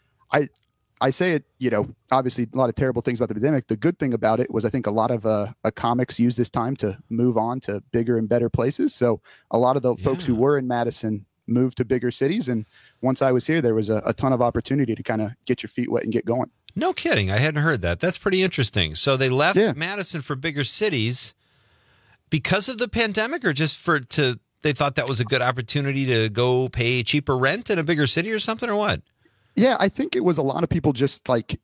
I say it, obviously a lot of terrible things about the pandemic. The good thing about it was I think a lot of comics use this time to move on to bigger and better places. So a lot of the folks who were in Madison moved to bigger cities. And once I was here, there was a ton of opportunity to kind of get your feet wet and get going. No kidding. I hadn't heard that. That's pretty interesting. So they left Madison for bigger cities because of the pandemic or just they thought that was a good opportunity to go pay cheaper rent in a bigger city or something or what? Yeah, I think it was a lot of people just like,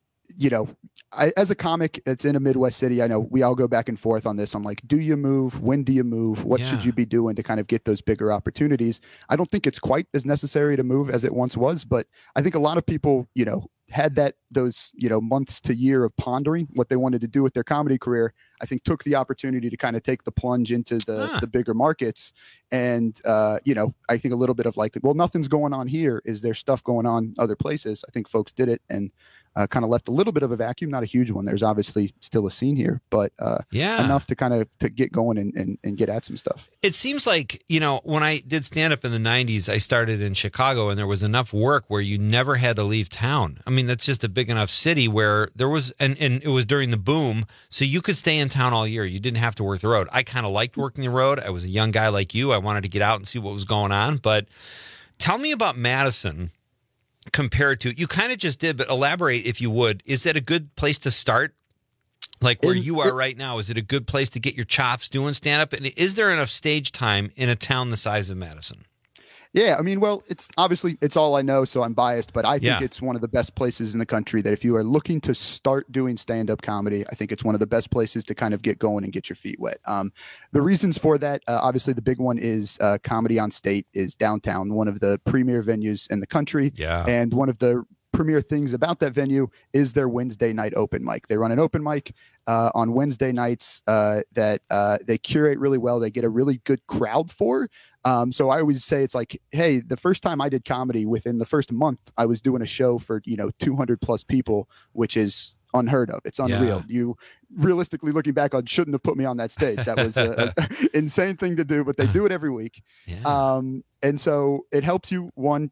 as a comic, it's in a Midwest city. I know we all go back and forth on this. I'm like, do you move? When do you move? What should you be doing to kind of get those bigger opportunities? I don't think it's quite as necessary to move as it once was, but I think a lot of people, had those months to year of pondering what they wanted to do with their comedy career. I think took the opportunity to kind of take the plunge into the bigger markets. And, I think a little bit of like, well, nothing's going on here. Is there stuff going on other places? I think folks did it and kind of left a little bit of a vacuum, not a huge one. There's obviously still a scene here, but enough to kind of to get going and get at some stuff. It seems like, when I did stand up in the 90s, I started in Chicago and there was enough work where you never had to leave town. I mean, that's just a big enough city where there was, and it was during the boom, so you could stay in town all year. You didn't have to work the road. I kind of liked working the road. I was a young guy like you. I wanted to get out and see what was going on. But tell me about Madison. Compared to, you kind of just did, but elaborate if you would. Is it a good place to start? Like where you are right now, is it a good place to get your chops doing stand-up? And is there enough stage time in a town the size of Madison? Yeah, I mean, well, it's obviously it's all I know, so I'm biased, but I think it's one of the best places in the country that if you are looking to start doing stand-up comedy, I think it's one of the best places to kind of get going and get your feet wet. The reasons for that, obviously the big one is Comedy on State is downtown, one of the premier venues in the country. Yeah. And one of the premier things about that venue is their Wednesday night open mic. They run an open mic on Wednesday nights that they curate really well. They get a really good crowd for. So I always say it's like, hey, the first time I did comedy, within the first month, I was doing a show for 200 plus people, which is unheard of. It's unreal. Yeah. You realistically looking back on shouldn't have put me on that stage. That was an insane thing to do, but they do it every week. Yeah. And so it helps you, one,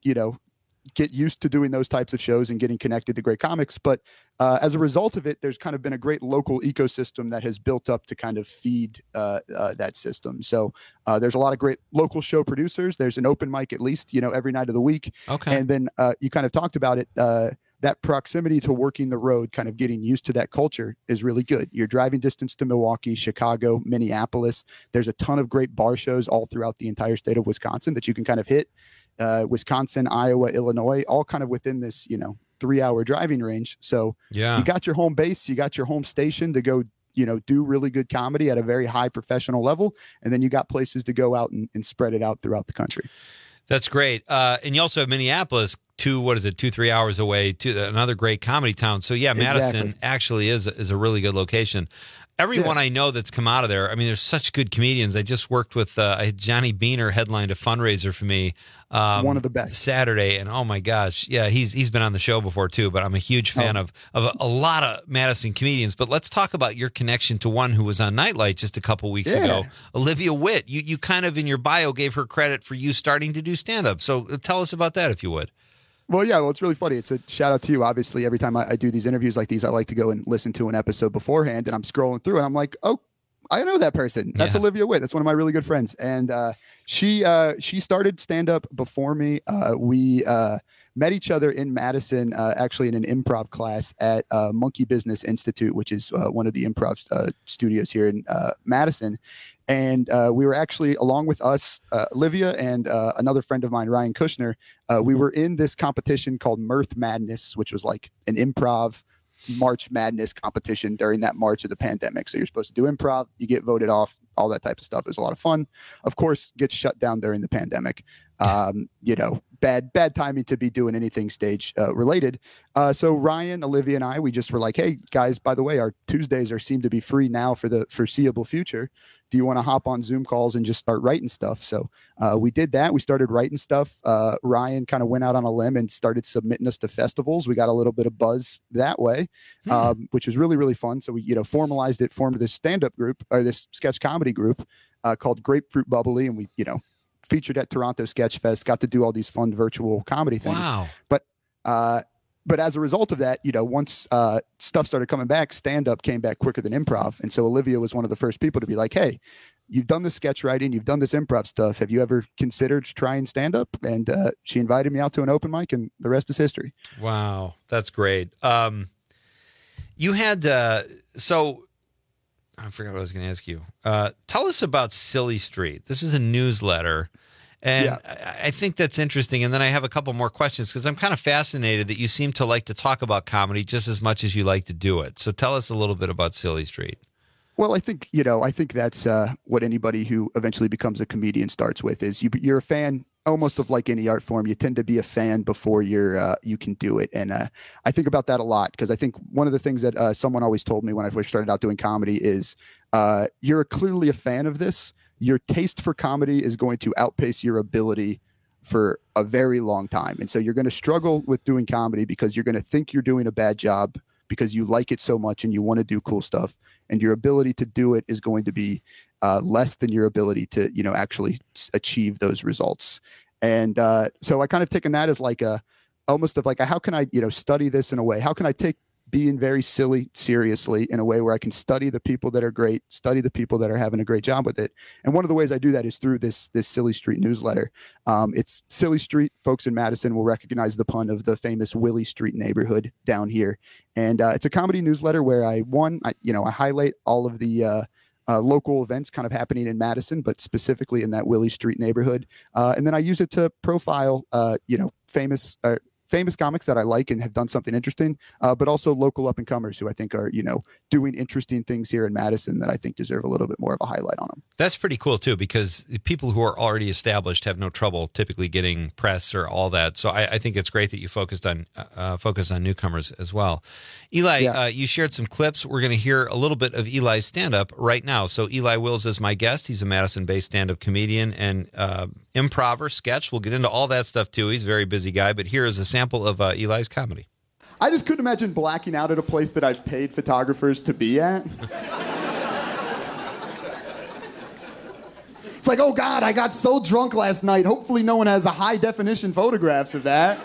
get used to doing those types of shows and getting connected to great comics. But as a result of it, there's kind of been a great local ecosystem that has built up to kind of feed that system. So there's a lot of great local show producers. There's an open mic at least, every night of the week. Okay. And then you kind of talked about it. That proximity to working the road, kind of getting used to that culture is really good. You're driving distance to Milwaukee, Chicago, Minneapolis. There's a ton of great bar shows all throughout the entire state of Wisconsin that you can kind of hit. Wisconsin, Iowa, Illinois, all kind of within this, 3-hour driving range. So you got your home base, you got your home station to go, do really good comedy at a very high professional level. And then you got places to go out and spread it out throughout the country. That's great. And you also have Minneapolis, 2-3 hours away, to another great comedy town. So yeah, Madison actually is a really good location. Everyone I know that's come out of there, I mean, there's such good comedians. I just worked with Johnny Beaner headlined a fundraiser for me. One of the best. Saturday, and oh my gosh, yeah, he's been on the show before too, but I'm a huge fan of a lot of Madison comedians. But let's talk about your connection to one who was on Nightlight just a couple weeks ago, Olivia Witt. You kind of in your bio gave her credit for you starting to do stand-up. So tell us about that, if you would. Well, it's really funny. It's a shout out to you. Obviously, every time I do these interviews like these, I like to go and listen to an episode beforehand, and I'm scrolling through and I'm like, oh, I know that person. That's Olivia Witt. That's one of my really good friends. And she started stand-up before me. We met each other in Madison, actually in an improv class at Monkey Business Institute, which is one of the improv studios here in Madison. And we were actually, along with us, Olivia and another friend of mine, Ryan Kushner, we were in this competition called Mirth Madness, which was like an improv March Madness competition during that March of the pandemic. So you're supposed to do improv, you get voted off, all that type of stuff. It was a lot of fun. Of course, gets shut down during the pandemic. Bad timing to be doing anything stage related. So Ryan, Olivia, and I, we just were like, hey guys, by the way, our Tuesdays seem to be free now for the foreseeable future. Do you want to hop on Zoom calls and just start writing stuff? So we did that. We started writing stuff. Ryan kind of went out on a limb and started submitting us to festivals. We got a little bit of buzz that way, which was really, really fun. So we, formalized it, formed this stand-up group or this sketch comedy group called Grapefruit Bubbly. And we, featured at Toronto Sketch Fest, got to do all these fun virtual comedy things. Wow. But as a result of that, once stuff started coming back, stand-up came back quicker than improv. And so Olivia was one of the first people to be like, hey, you've done this sketch writing, you've done this improv stuff. Have you ever considered trying stand-up? And she invited me out to an open mic, and the rest is history. Wow, that's great. You had, so I forgot what I was going to ask you. Tell us about Silly Street. This is a newsletter. And I think that's interesting. And then I have a couple more questions because I'm kind of fascinated that you seem to like to talk about comedy just as much as you like to do it. So tell us a little bit about Silly Street. Well, I think that's what anybody who eventually becomes a comedian starts with is you're a fan almost of like any art form. You tend to be a fan before you can do it. And I think about that a lot because I think one of the things that someone always told me when I first started out doing comedy is you're clearly a fan of this. Your taste for comedy is going to outpace your ability for a very long time. And so you're going to struggle with doing comedy because you're going to think you're doing a bad job because you like it so much and you want to do cool stuff. And your ability to do it is going to be less than your ability to, actually achieve those results. And so I kind of taken that as like almost of like, how can I, study this in a way? How can I take being very silly seriously in a way where I can study the people that are great, study the people that are having a great job with it. And one of the ways I do that is through this Silly Street newsletter. It's Silly Street. Folks in Madison will recognize the pun of the famous Willie Street neighborhood down here. And it's a comedy newsletter where I highlight all of the local events kind of happening in Madison, but specifically in that Willie Street neighborhood. And then I use it to profile, famous comics that I like and have done something interesting, but also local up and comers who I think are, doing interesting things here in Madison that I think deserve a little bit more of a highlight on them. That's pretty cool too, because people who are already established have no trouble typically getting press or all that. So I think it's great that you focused on newcomers as well. Eli, you shared some clips. We're going to hear a little bit of Eli's stand-up right now. So Eli Wills is my guest. He's a Madison-based stand-up comedian and improver, sketch. We'll get into all that stuff too. He's a very busy guy, but here is a sample of Eli's comedy. I just couldn't imagine blacking out at a place that I've paid photographers to be at. It's like, oh God, I got so drunk last night. Hopefully no one has a high-definition photographs of that.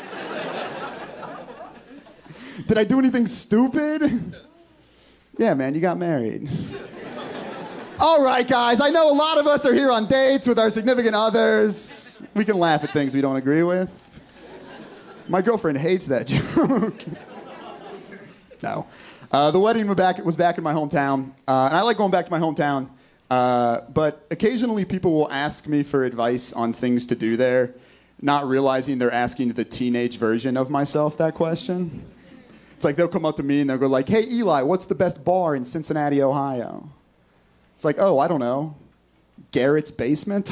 Did I do anything stupid? Yeah, man, you got married. All right, guys, I know a lot of us are here on dates with our significant others. We can laugh at things we don't agree with. My girlfriend hates that joke. No. The wedding was back in my hometown, and I like going back to my hometown, but occasionally people will ask me for advice on things to do there, not realizing they're asking the teenage version of myself that question. It's like they'll come up to me and they'll go like, hey, Eli, what's the best bar in Cincinnati, Ohio? It's like, oh, I don't know. Garrett's Basement?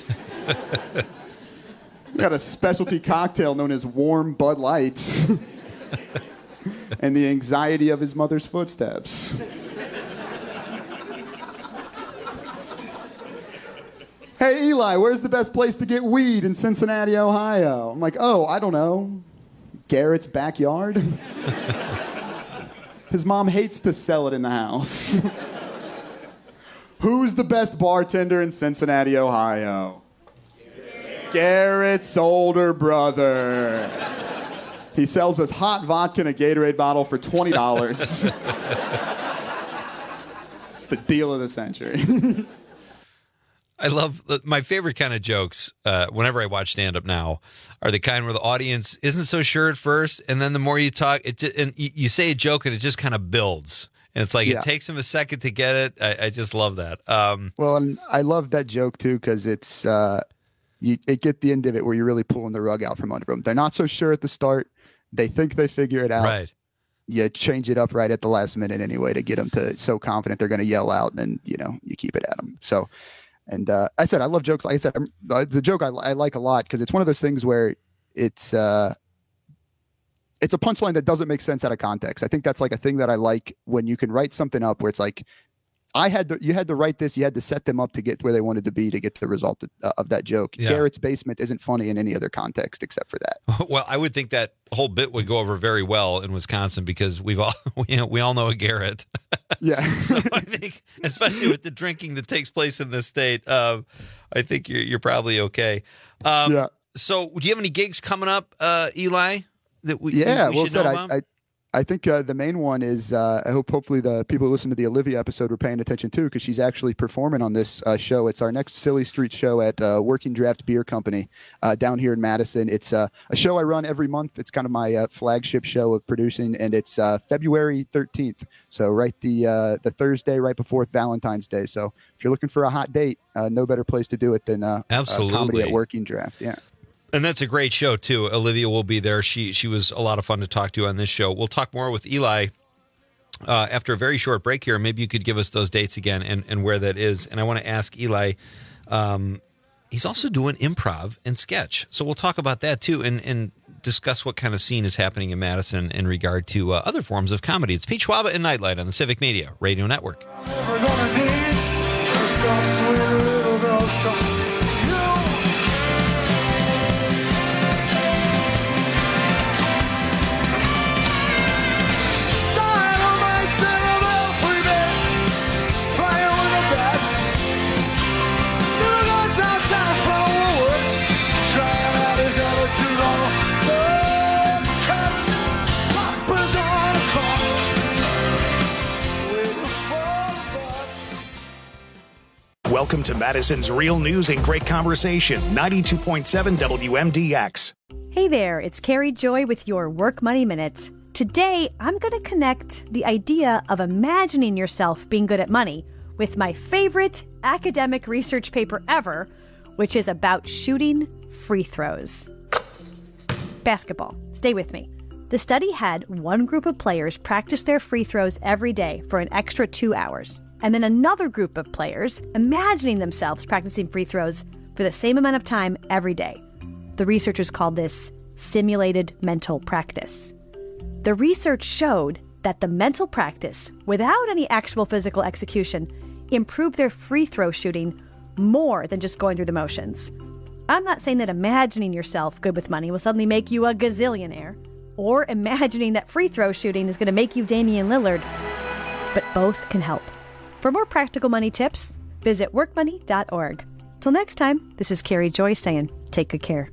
We got a specialty cocktail known as Warm Bud Lights. And the anxiety of his mother's footsteps. Hey, Eli, where's the best place to get weed in Cincinnati, Ohio? I'm like, oh, I don't know. Garrett's backyard? His mom hates to sell it in the house. Who's the best bartender in Cincinnati, Ohio? Garrett's older brother. He sells us hot vodka in a Gatorade bottle for $20. It's the deal of the century. I love my favorite kind of jokes whenever I watch stand-up now are the kind where the audience isn't so sure at first, and then the more you talk, and you say a joke and it just kind of builds. And it's like it takes them a second to get it. I just love that. Well, and I love that joke too because it's it get the end of it where you're really pulling the rug out from under them. They're not so sure at the start. They think they figure it out. Right. You change it up right at the last minute anyway to get them to so confident they're going to yell out, and then you keep it at them. So. And I said I love jokes. Like I said, the joke I like a lot because it's one of those things where it's a punchline that doesn't make sense out of context. I think that's like a thing that I like when you can write something up where it's like, you had to write this, you had to set them up to get where they wanted to be to get the result of that joke. Yeah. Garrett's Basement isn't funny in any other context except for that. Well, I would think that whole bit would go over very well in Wisconsin because we all know a Garrett. Yeah. So I think, especially with the drinking that takes place in this state, I think you're probably okay. Yeah. So, do you have any gigs coming up, Eli? That we should know about? I think the main one is I hope hopefully the people who listen to the Olivia episode were paying attention too because she's actually performing on this show. It's our next Silly Street show at Working Draft Beer Company down here in Madison. It's a show I run every month. It's kind of my flagship show of producing, and it's February 13th. So the Thursday right before Valentine's Day. So if you're looking for a hot date, no better place to do it than comedy at Working Draft. Yeah. And that's a great show, too. Olivia will be there. She was a lot of fun to talk to on this show. We'll talk more with Eli after a very short break here. Maybe you could give us those dates again and where that is. And I want to ask Eli, he's also doing improv and sketch. So we'll talk about that, too, and discuss what kind of scene is happening in Madison in regard to other forms of comedy. It's Pete Schwaba and Nightlight on the Civic Media Radio Network. Welcome to Madison's Real News and Great Conversation, 92.7 WMDX. Hey there, it's Carrie Joy with your Work Money Minute. Today, I'm going to connect the idea of imagining yourself being good at money with my favorite academic research paper ever, which is about shooting free throws. Basketball. Stay with me. The study had one group of players practice their free throws every day for an extra 2 hours, and then another group of players imagining themselves practicing free throws for the same amount of time every day. The researchers called this simulated mental practice. The research showed that the mental practice, without any actual physical execution, improved their free throw shooting more than just going through the motions. I'm not saying that imagining yourself good with money will suddenly make you a gazillionaire, or imagining that free throw shooting is going to make you Damian Lillard, but both can help. For more practical money tips, visit workmoney.org. Till next time, this is Carrie Joy saying, take good care.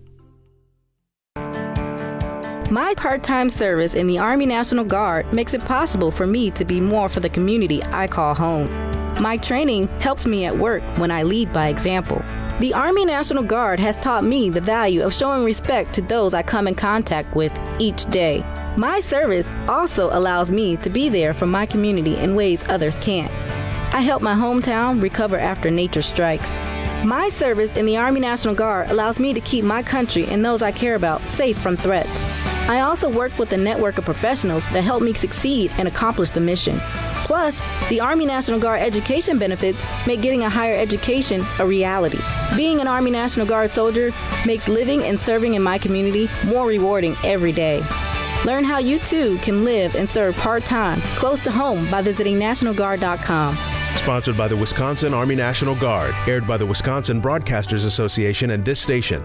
My part-time service in the Army National Guard makes it possible for me to be more for the community I call home. My training helps me at work when I lead by example. The Army National Guard has taught me the value of showing respect to those I come in contact with each day. My service also allows me to be there for my community in ways others can't. I help my hometown recover after nature strikes. My service in the Army National Guard allows me to keep my country and those I care about safe from threats. I also work with a network of professionals that help me succeed and accomplish the mission. Plus, the Army National Guard education benefits make getting a higher education a reality. Being an Army National Guard soldier makes living and serving in my community more rewarding every day. Learn how you too can live and serve part-time close to home by visiting NationalGuard.com. Sponsored by the Wisconsin Army National Guard. Aired by the Wisconsin Broadcasters Association and this station.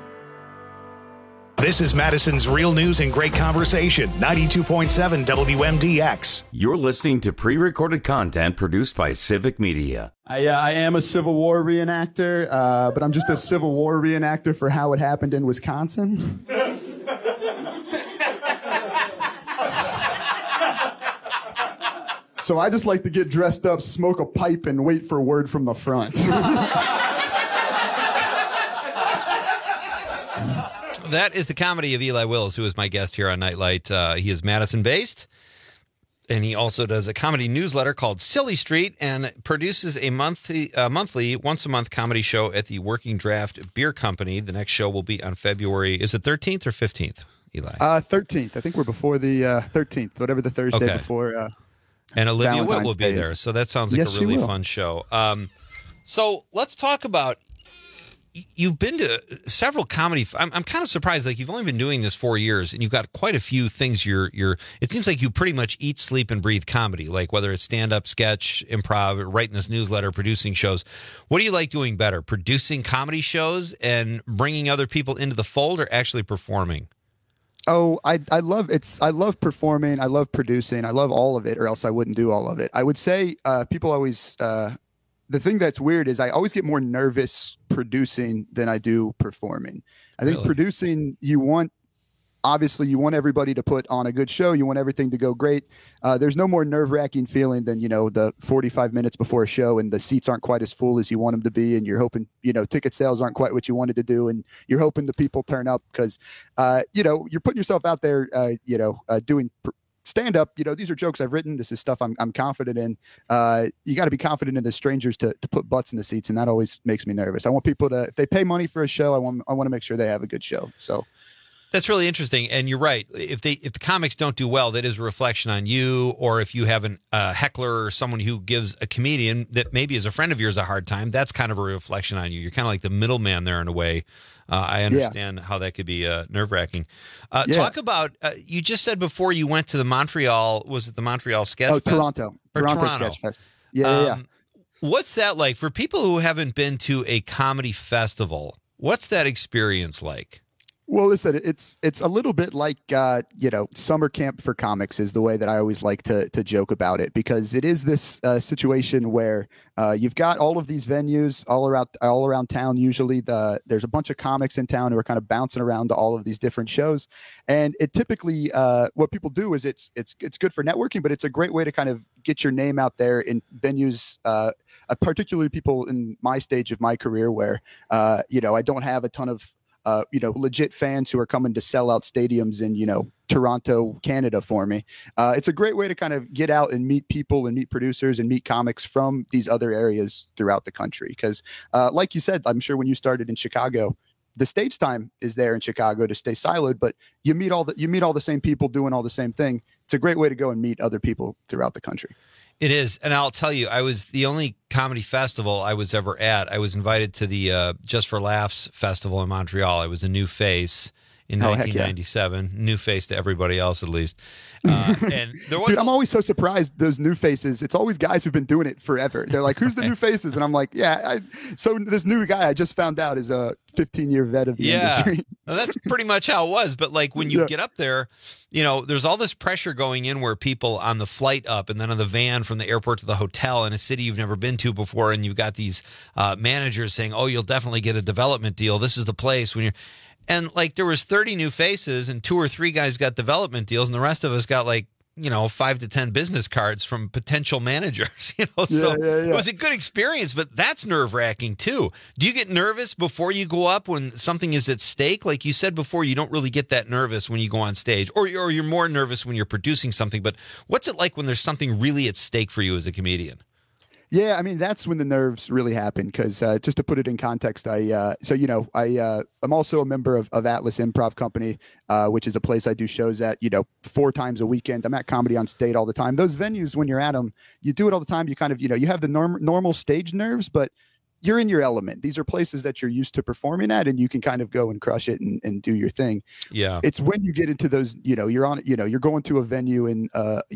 This is Madison's Real News and Great Conversation, 92.7 WMDX. You're listening to pre-recorded content produced by Civic Media. I am a Civil War reenactor, but I'm just a Civil War reenactor for how it happened in Wisconsin. So I just like to get dressed up, smoke a pipe, and wait for word from the front. That is the comedy of Eli Wills, who is my guest here on Nightlight. He is Madison-based, and he also does a comedy newsletter called Silly Street and produces a monthly, once-a-month comedy show at the Working Draft Beer Company. The next show will be on February, is it 13th or 15th, Eli? 13th. I think we're before the 13th, whatever the Thursday before. And Olivia Valentine's Witt will be there, so that sounds like Yes, a really she will. fun show. So let's talk about, you've been to several comedy. I'm kind of surprised. Like, you've only been doing this 4 years, and you've got quite a few things. It seems like you pretty much eat, sleep, and breathe comedy. Like, whether it's stand-up, sketch, improv, writing this newsletter, producing shows. What do you like doing better? Producing comedy shows and bringing other people into the fold, or actually performing? Oh, I love performing. I love producing. I love all of it, or else I wouldn't do all of it. I would say people always. The thing that's weird is I always get more nervous producing than I do performing. I think producing, you want everybody to put on a good show. You want everything to go great. There's no more nerve-wracking feeling than, the 45 minutes before a show and the seats aren't quite as full as you want them to be. And you're hoping, ticket sales aren't quite what you wanted to do. And you're hoping the people turn up because, you're putting yourself out there, doing stand up. These are jokes I've written. This is stuff I'm confident in. You got to be confident in the strangers to put butts in the seats. And that always makes me nervous. I want people to, if they pay money for a show, I want to make sure they have a good show. So that's really interesting, and you're right. If the comics don't do well, that is a reflection on you. Or if you have a heckler or someone who gives a comedian that maybe is a friend of yours a hard time, that's kind of a reflection on you. You're kind of like the middleman there in a way. I understand how that could be nerve-wracking. Talk about, you just said before you went to the Montreal, was it the Montreal Sketch Fest? Toronto. Toronto Sketch Fest. Yeah. What's that like for people who haven't been to a comedy festival? What's that experience like? Well, listen, it's a little bit like, summer camp for comics is the way that I always like to joke about it, because it is this situation where you've got all of these venues all around town. Usually there's a bunch of comics in town who are kind of bouncing around to all of these different shows. And it typically, what people do is it's good for networking, but it's a great way to kind of get your name out there in venues, particularly people in my stage of my career where, I don't have a ton of legit fans who are coming to sell out stadiums in, Toronto, Canada for me. It's a great way to kind of get out and meet people and meet producers and meet comics from these other areas throughout the country. Because like you said, I'm sure when you started in Chicago, the stage time is there in Chicago to stay siloed, but you meet all the same people doing all the same thing. It's a great way to go and meet other people throughout the country. It is. And I'll tell you, I was the only comedy festival I was ever at. I was invited to the Just for Laughs festival in Montreal. I was a new face in 1997. Yeah. New face to everybody else, at least. And there was. Dude, I'm always so surprised. Those new faces. It's always guys who've been doing it forever. They're like, "Who's the new faces?" And I'm like, "Yeah." So this new guy I just found out is a 15-year vet of the industry. Well, that's pretty much how it was. But like when you get up there, there's all this pressure going in where people on the flight up and then on the van from the airport to the hotel in a city you've never been to before, and you've got these managers saying, "Oh, you'll definitely get a development deal. This is the place when you're." And like there was 30 new faces and 2 or 3 guys got development deals and the rest of us got 5 to 10 business cards from potential managers, So it was a good experience, but that's nerve-wracking too. Do you get nervous before you go up when something is at stake? Like you said before, you don't really get that nervous when you go on stage, or you're more nervous when you're producing something, but what's it like when there's something really at stake for you as a comedian? Yeah, I mean, that's when the nerves really happen because just to put it in context, I'm also a member of Atlas Improv Company, which is a place I do shows at, 4 times a weekend. I'm at Comedy on State all the time. Those venues, when you're at them, you do it all the time. You kind of, you have the normal stage nerves, but you're in your element. These are places that you're used to performing at, and you can kind of go and crush it and do your thing. Yeah. It's when you get into those, you're going to a venue in,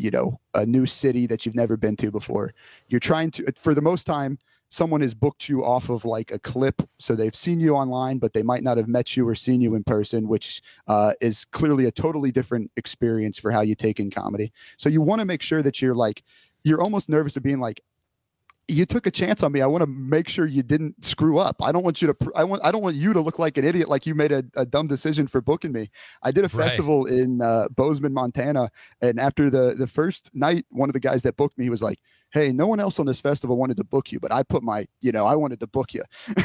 a new city that you've never been to before. You're trying to, for the most time, someone has booked you off of like a clip. So they've seen you online, but they might not have met you or seen you in person, which is clearly a totally different experience for how you take in comedy. So you want to make sure that you're almost nervous of being like, you took a chance on me. I want to make sure you didn't screw up. I don't want you to. I don't want you to look like an idiot, like you made a dumb decision for booking me. I did a festival in Bozeman, Montana, and after the first night, one of the guys that booked me was like, "Hey, no one else on this festival wanted to book you, but I put my, I wanted to book you.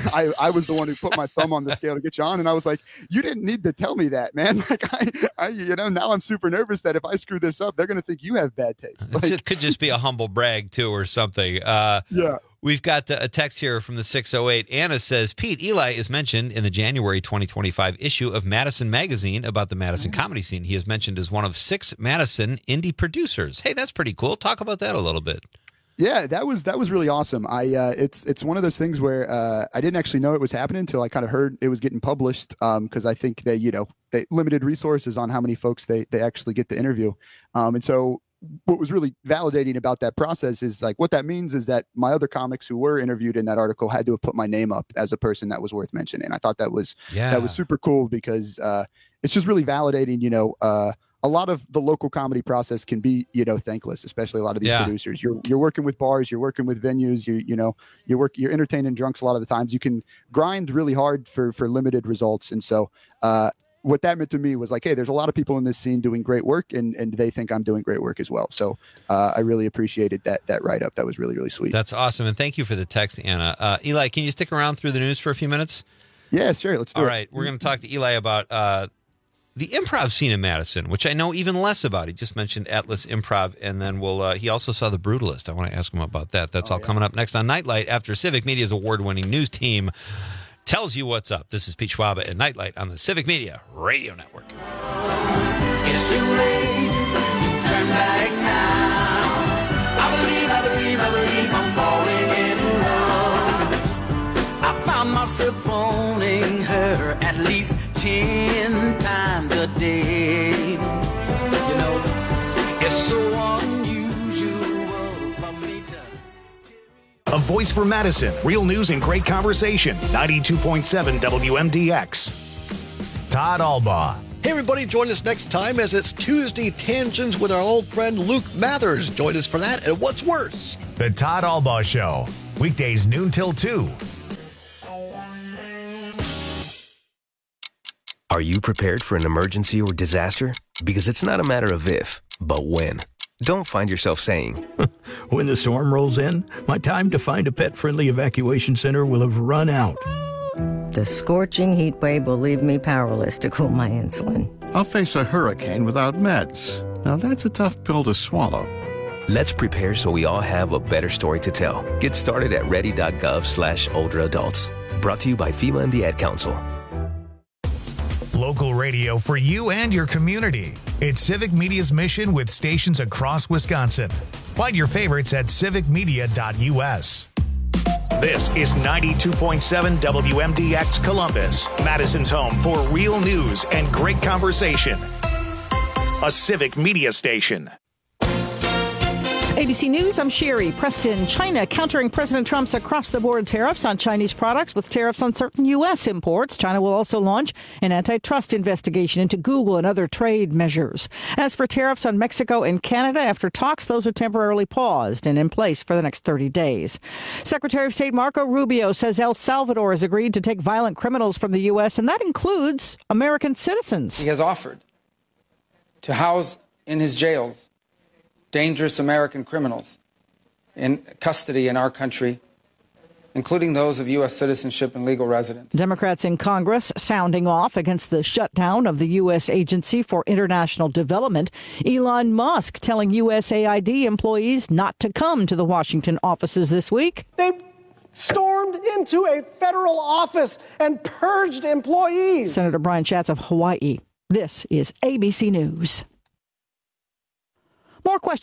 I was the one who put my thumb on the scale to get you on." And I was like, "You didn't need to tell me that, man." Like I now I'm super nervous that if I screw this up, they're going to think you have bad taste. It could just be a humble brag too, or something. Yeah. We've got a text here from the 608. Anna says, Pete, Eli is mentioned in the January 2025 issue of Madison Magazine about the Madison comedy scene. He is mentioned as one of 6 Madison indie producers. Hey, that's pretty cool. Talk about that a little bit. Yeah, that was really awesome. It's one of those things where I didn't actually know it was happening until I kind of heard it was getting published because I think they limited resources on how many folks they actually get to interview. And so what was really validating about that process is like what that means is that my other comics who were interviewed in that article had to have put my name up as a person that was worth mentioning. I thought that was super cool because it's just really validating, a lot of the local comedy process can be, thankless, especially a lot of these producers. You're working with bars, you're working with venues, you're entertaining drunks a lot of the times. You can grind really hard for limited results. And so what that meant to me was like, hey, there's a lot of people in this scene doing great work and they think I'm doing great work as well. So I really appreciated that write-up. That was really, really sweet. That's awesome. And thank you for the text, Anna. Eli, can you stick around through the news for a few minutes? Yeah, sure. Let's do it. All right. We're going to talk to Eli about the improv scene in Madison, which I know even less about. He just mentioned Atlas Improv, and then he also saw The Brutalist. I want to ask him about that. That's coming up next on Nightlight after Civic Media's award-winning news team tells you what's up. This is Pete Schwaba at Nightlight on the Civic Media Radio Network. It's too late to turn back now. I believe I'm falling in love. I found myself phoning her at least 10 times a day. It's so unusual for me to... A voice for Madison. Real news and great conversation. 92.7 WMDX. Todd Albaugh. Hey, everybody, join us next time as it's Tuesday Tangents with our old friend Luke Mathers. Join us for that and What's Worse. The Todd Albaugh Show. Weekdays noon till 2. Are you prepared for an emergency or disaster? Because it's not a matter of if, but when. Don't find yourself saying, when the storm rolls in, my time to find a pet-friendly evacuation center will have run out. The scorching heat wave will leave me powerless to cool my insulin. I'll face a hurricane without meds. Now that's a tough pill to swallow. Let's prepare so we all have a better story to tell. Get started at ready.gov/older adults. Brought to you by FEMA and the Ad Council. Local radio for you and your community. It's Civic Media's mission with stations across Wisconsin. Find your favorites at civicmedia.us. This is 92.7 WMDX Columbus, Madison's home for real news and great conversation. A Civic Media station. ABC News, I'm Sherry Preston. China countering President Trump's across-the-board tariffs on Chinese products with tariffs on certain U.S. imports. China will also launch an antitrust investigation into Google and other trade measures. As for tariffs on Mexico and Canada, after talks, those are temporarily paused and in place for the next 30 days. Secretary of State Marco Rubio says El Salvador has agreed to take violent criminals from the U.S., and that includes American citizens. He has offered to house in his jails dangerous American criminals in custody in our country, including those of U.S. citizenship and legal residence. Democrats in Congress sounding off against the shutdown of the U.S. Agency for International Development. Elon Musk telling USAID employees not to come to the Washington offices this week. They stormed into a federal office and purged employees. Senator Brian Schatz of Hawaii. This is ABC News. More questions.